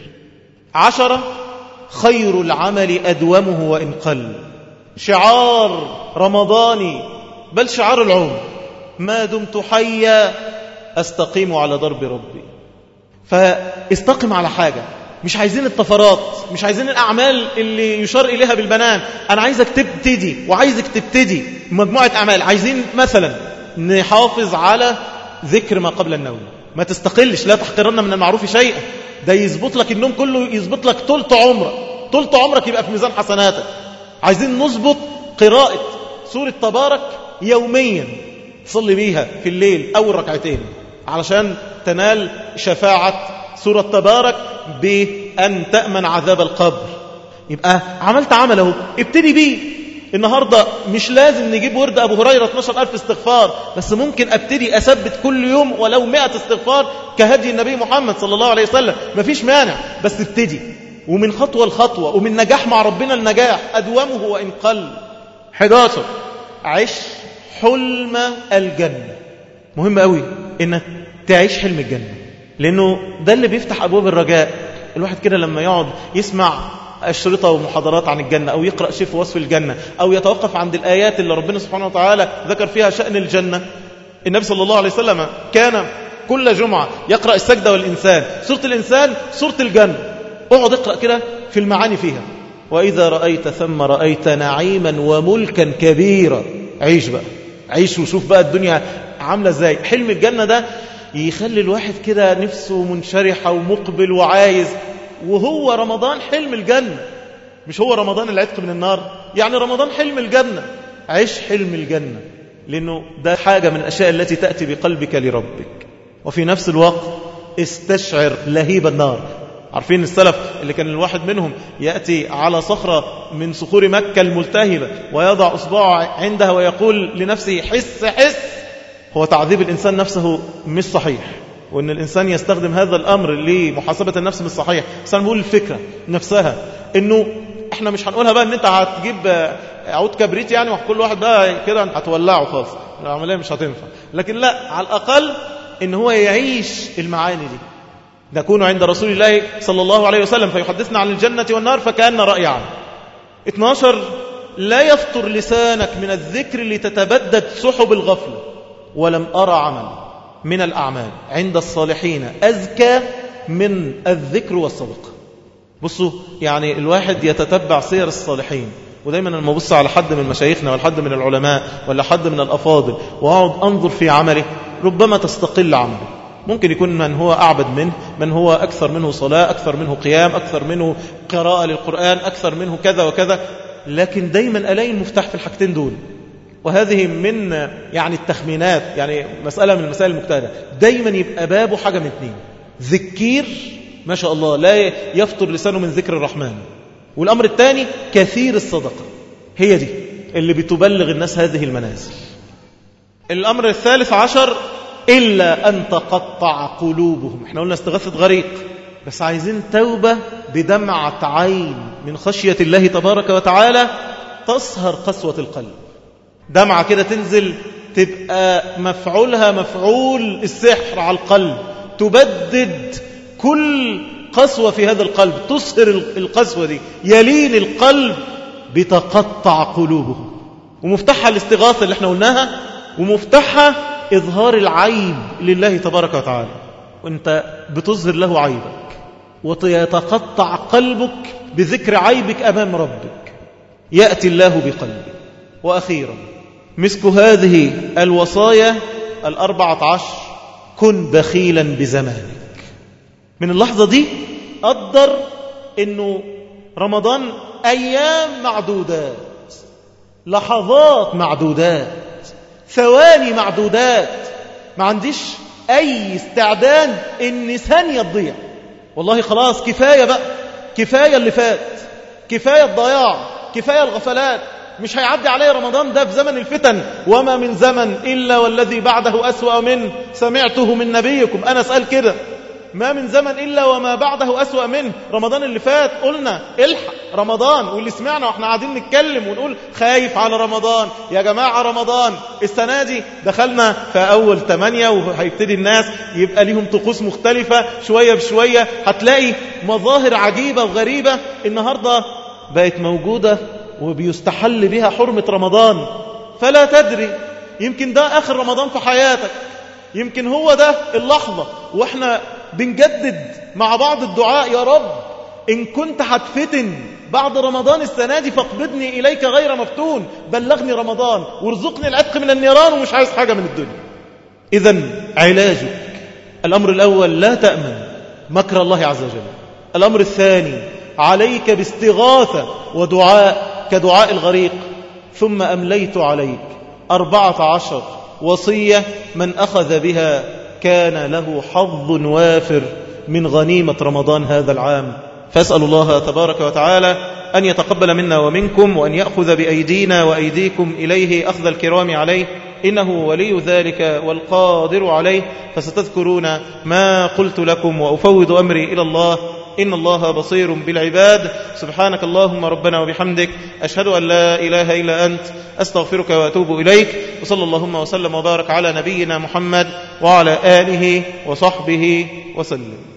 عشرة خير العمل أدومه وإن قل، شعار رمضاني بل شعار العمر: ما دمت حيا أستقيم على ضرب ربي. فاستقم على حاجة. مش عايزين الطفرات، مش عايزين الأعمال اللي يشار إليها بالبنان. أنا عايزك تبتدي وعايزك تبتدي مجموعة أعمال. عايزين مثلا نحافظ على ذكر ما قبل النوم، ما تستقلش، لا تحقرن من المعروف شيئا. ده يظبط لك النوم كله، يظبط لك طولت عمرك، طولت عمرك يبقى في ميزان حسناتك. عايزين نظبط قراءة سورة تبارك يوميا، تصلي بيها في الليل أول ركعتين علشان تنال شفاعة سورة تبارك بأن تأمن عذاب القبر. يبقى عملت عمله، ابتدي بيه. النهاردة مش لازم نجيب ورد أبو هريرة اثناشر ألف استغفار، بس ممكن أبتدي أثبت كل يوم ولو مئة استغفار كهدي النبي محمد صلى الله عليه وسلم. مفيش مانع، بس ابتدي، ومن خطوة لخطوة، ومن نجاح مع ربنا النجاح أدومه وإن قل. حداشر عش حلم الجنة. مهم قوي إنك تعيش حلم الجنة، لأنه ده اللي بيفتح أبواب الرجاء. الواحد كده لما يقعد يسمع أشرطة ومحاضرات عن الجنة، أو يقرأ شيء في وصف الجنة، أو يتوقف عند الآيات اللي ربنا سبحانه وتعالى ذكر فيها شأن الجنة. النبي صلى الله عليه وسلم كان كل جمعة يقرأ السجدة والإنسان، سورة الإنسان، سورة الجنة. اقعد اقرأ كده في المعاني فيها. وإذا رأيت ثم رأيت نعيما وملكا كبيرا. عيش بقى، عيش وشوف بقى الدنيا عاملة ازاي. حلم الجنة ده يخلي الواحد كده نفسه منشرحة ومقبل وعايز. وهو رمضان حلم الجنة، مش هو رمضان العتق من النار، يعني رمضان حلم الجنة. عيش حلم الجنة، لأنه ده حاجة من الأشياء التي تأتي بقلبك لربك. وفي نفس الوقت استشعر لهيب النار. عارفين السلف اللي كان الواحد منهم يأتي على صخرة من صخور مكة الملتهبة ويضع أصبعه عندها ويقول لنفسه حس حس. هو تعذيب الإنسان نفسه مش صحيح، وأن الإنسان يستخدم هذا الأمر لمحاسبة النفس مش صحيح. بس أنا بقول الفكرة نفسها أنه احنا مش هنقولها بقى ان انت هتجيب عود كبريت يعني وكل واحد بقى كده هتولعه خالص، العملية مش هتنفع. لكن لا، على الأقل ان هو يعيش المعاني دي. نكون عند رسول الله صلى الله عليه وسلم فيحدثنا عن الجنة والنار فكأن رأي عنه. اثناشر لا يفطر لسانك من الذكر لتتبدد سحب الغفلة. ولم أرى عمل من الأعمال عند الصالحين أزكى من الذكر والصدقة. بصوا، يعني الواحد يتتبع سير الصالحين، ودايما لما أبص على حد من مشايخنا ولا حد من العلماء ولا حد من الأفاضل وأقعد أنظر في عمله، ربما تستقل عمله. ممكن يكون من هو أعبد منه، من هو أكثر منه صلاة، أكثر منه قيام، أكثر منه قراءة للقرآن، أكثر منه كذا وكذا، لكن دايما ألاقي المفتاح في الحاجتين دول. وهذه من يعني التخمينات، يعني مسألة من المسائل المجتهدة. دايما يبقى بابه حاجة من اثنين: ذكير ما شاء الله لا يفطر لسانه من ذكر الرحمن، والأمر الثاني كثير الصدقة. هي دي اللي بتبلغ الناس هذه المنازل. الأمر الثالث عشر: إلا أن تقطع قلوبهم. احنا قلنا استغاثة غريق، بس عايزين توبة بدمعة عين من خشية الله تبارك وتعالى تصهر قسوة القلب. دمعة كده تنزل تبقى مفعولها مفعول السحر على القلب، تبدد كل قسوة في هذا القلب، تصهر القسوة دي، يلين القلب بتقطع قلوبهم. ومفتاحها الاستغاثة اللي احنا قلناها، ومفتاحها إظهار العيب لله تبارك وتعالى، وانت بتظهر له عيبك ويتقطع قلبك بذكر عيبك أمام ربك، يأتي الله بقلبك. وأخيرا مسك هذه الوصايا الأربعة عشر: كن بخيلا بزمانك. من اللحظة دي قدر أنه رمضان أيام معدودات، لحظات معدودات، ثواني معدودات. ما عنديش أي استعداد أن ثانية تضيع. والله خلاص، كفاية بقى، كفاية اللي فات، كفاية الضياع، كفاية الغفلات. مش هيعدي علي رمضان ده في زمن الفتن. وما من زمن إلا والذي بعده أسوأ منه، سمعته من نبيكم. أنا أسأل كده، ما من زمن إلا وما بعده أسوأ منه. رمضان اللي فات قلنا الحق رمضان، واللي سمعنا وإحنا قاعدين نتكلم ونقول خايف على رمضان يا جماعة. رمضان السنة دي دخلنا في أول ثمانية، وهيبتدي الناس يبقى ليهم طقوس مختلفة شوية بشوية. هتلاقي مظاهر عجيبة وغريبة النهاردة بقت موجودة وبيستحل بها حرمة رمضان. فلا تدري، يمكن ده آخر رمضان في حياتك، يمكن هو ده اللحظة. وإحنا بنجدد مع بعض الدعاء: يا رب إن كنت هتفتن بعد رمضان السنة دي فاقبضني إليك غير مفتون، بلغني رمضان وارزقني العتق من النيران، ومش عايز حاجة من الدنيا. إذن علاجك: الأمر الأول لا تأمن مكر الله عز وجل. الأمر الثاني عليك باستغاثة ودعاء كدعاء الغريق. ثم أمليت عليك أربعة عشر وصية من أخذ بها كان له حظ وافر من غنيمة رمضان هذا العام. فأسأل الله تبارك وتعالى أن يتقبل منا ومنكم، وأن يأخذ بأيدينا وأيديكم إليه أخذ الكرام عليه، إنه ولي ذلك والقادر عليه. فستذكرون ما قلت لكم، وأفوض أمري إلى الله، إن الله بصير بالعباد. سبحانك اللهم ربنا وبحمدك، أشهد أن لا إله إلا أنت، أستغفرك وأتوب إليك. وصلى اللهم وسلم وبارك على نبينا محمد وعلى آله وصحبه وسلم.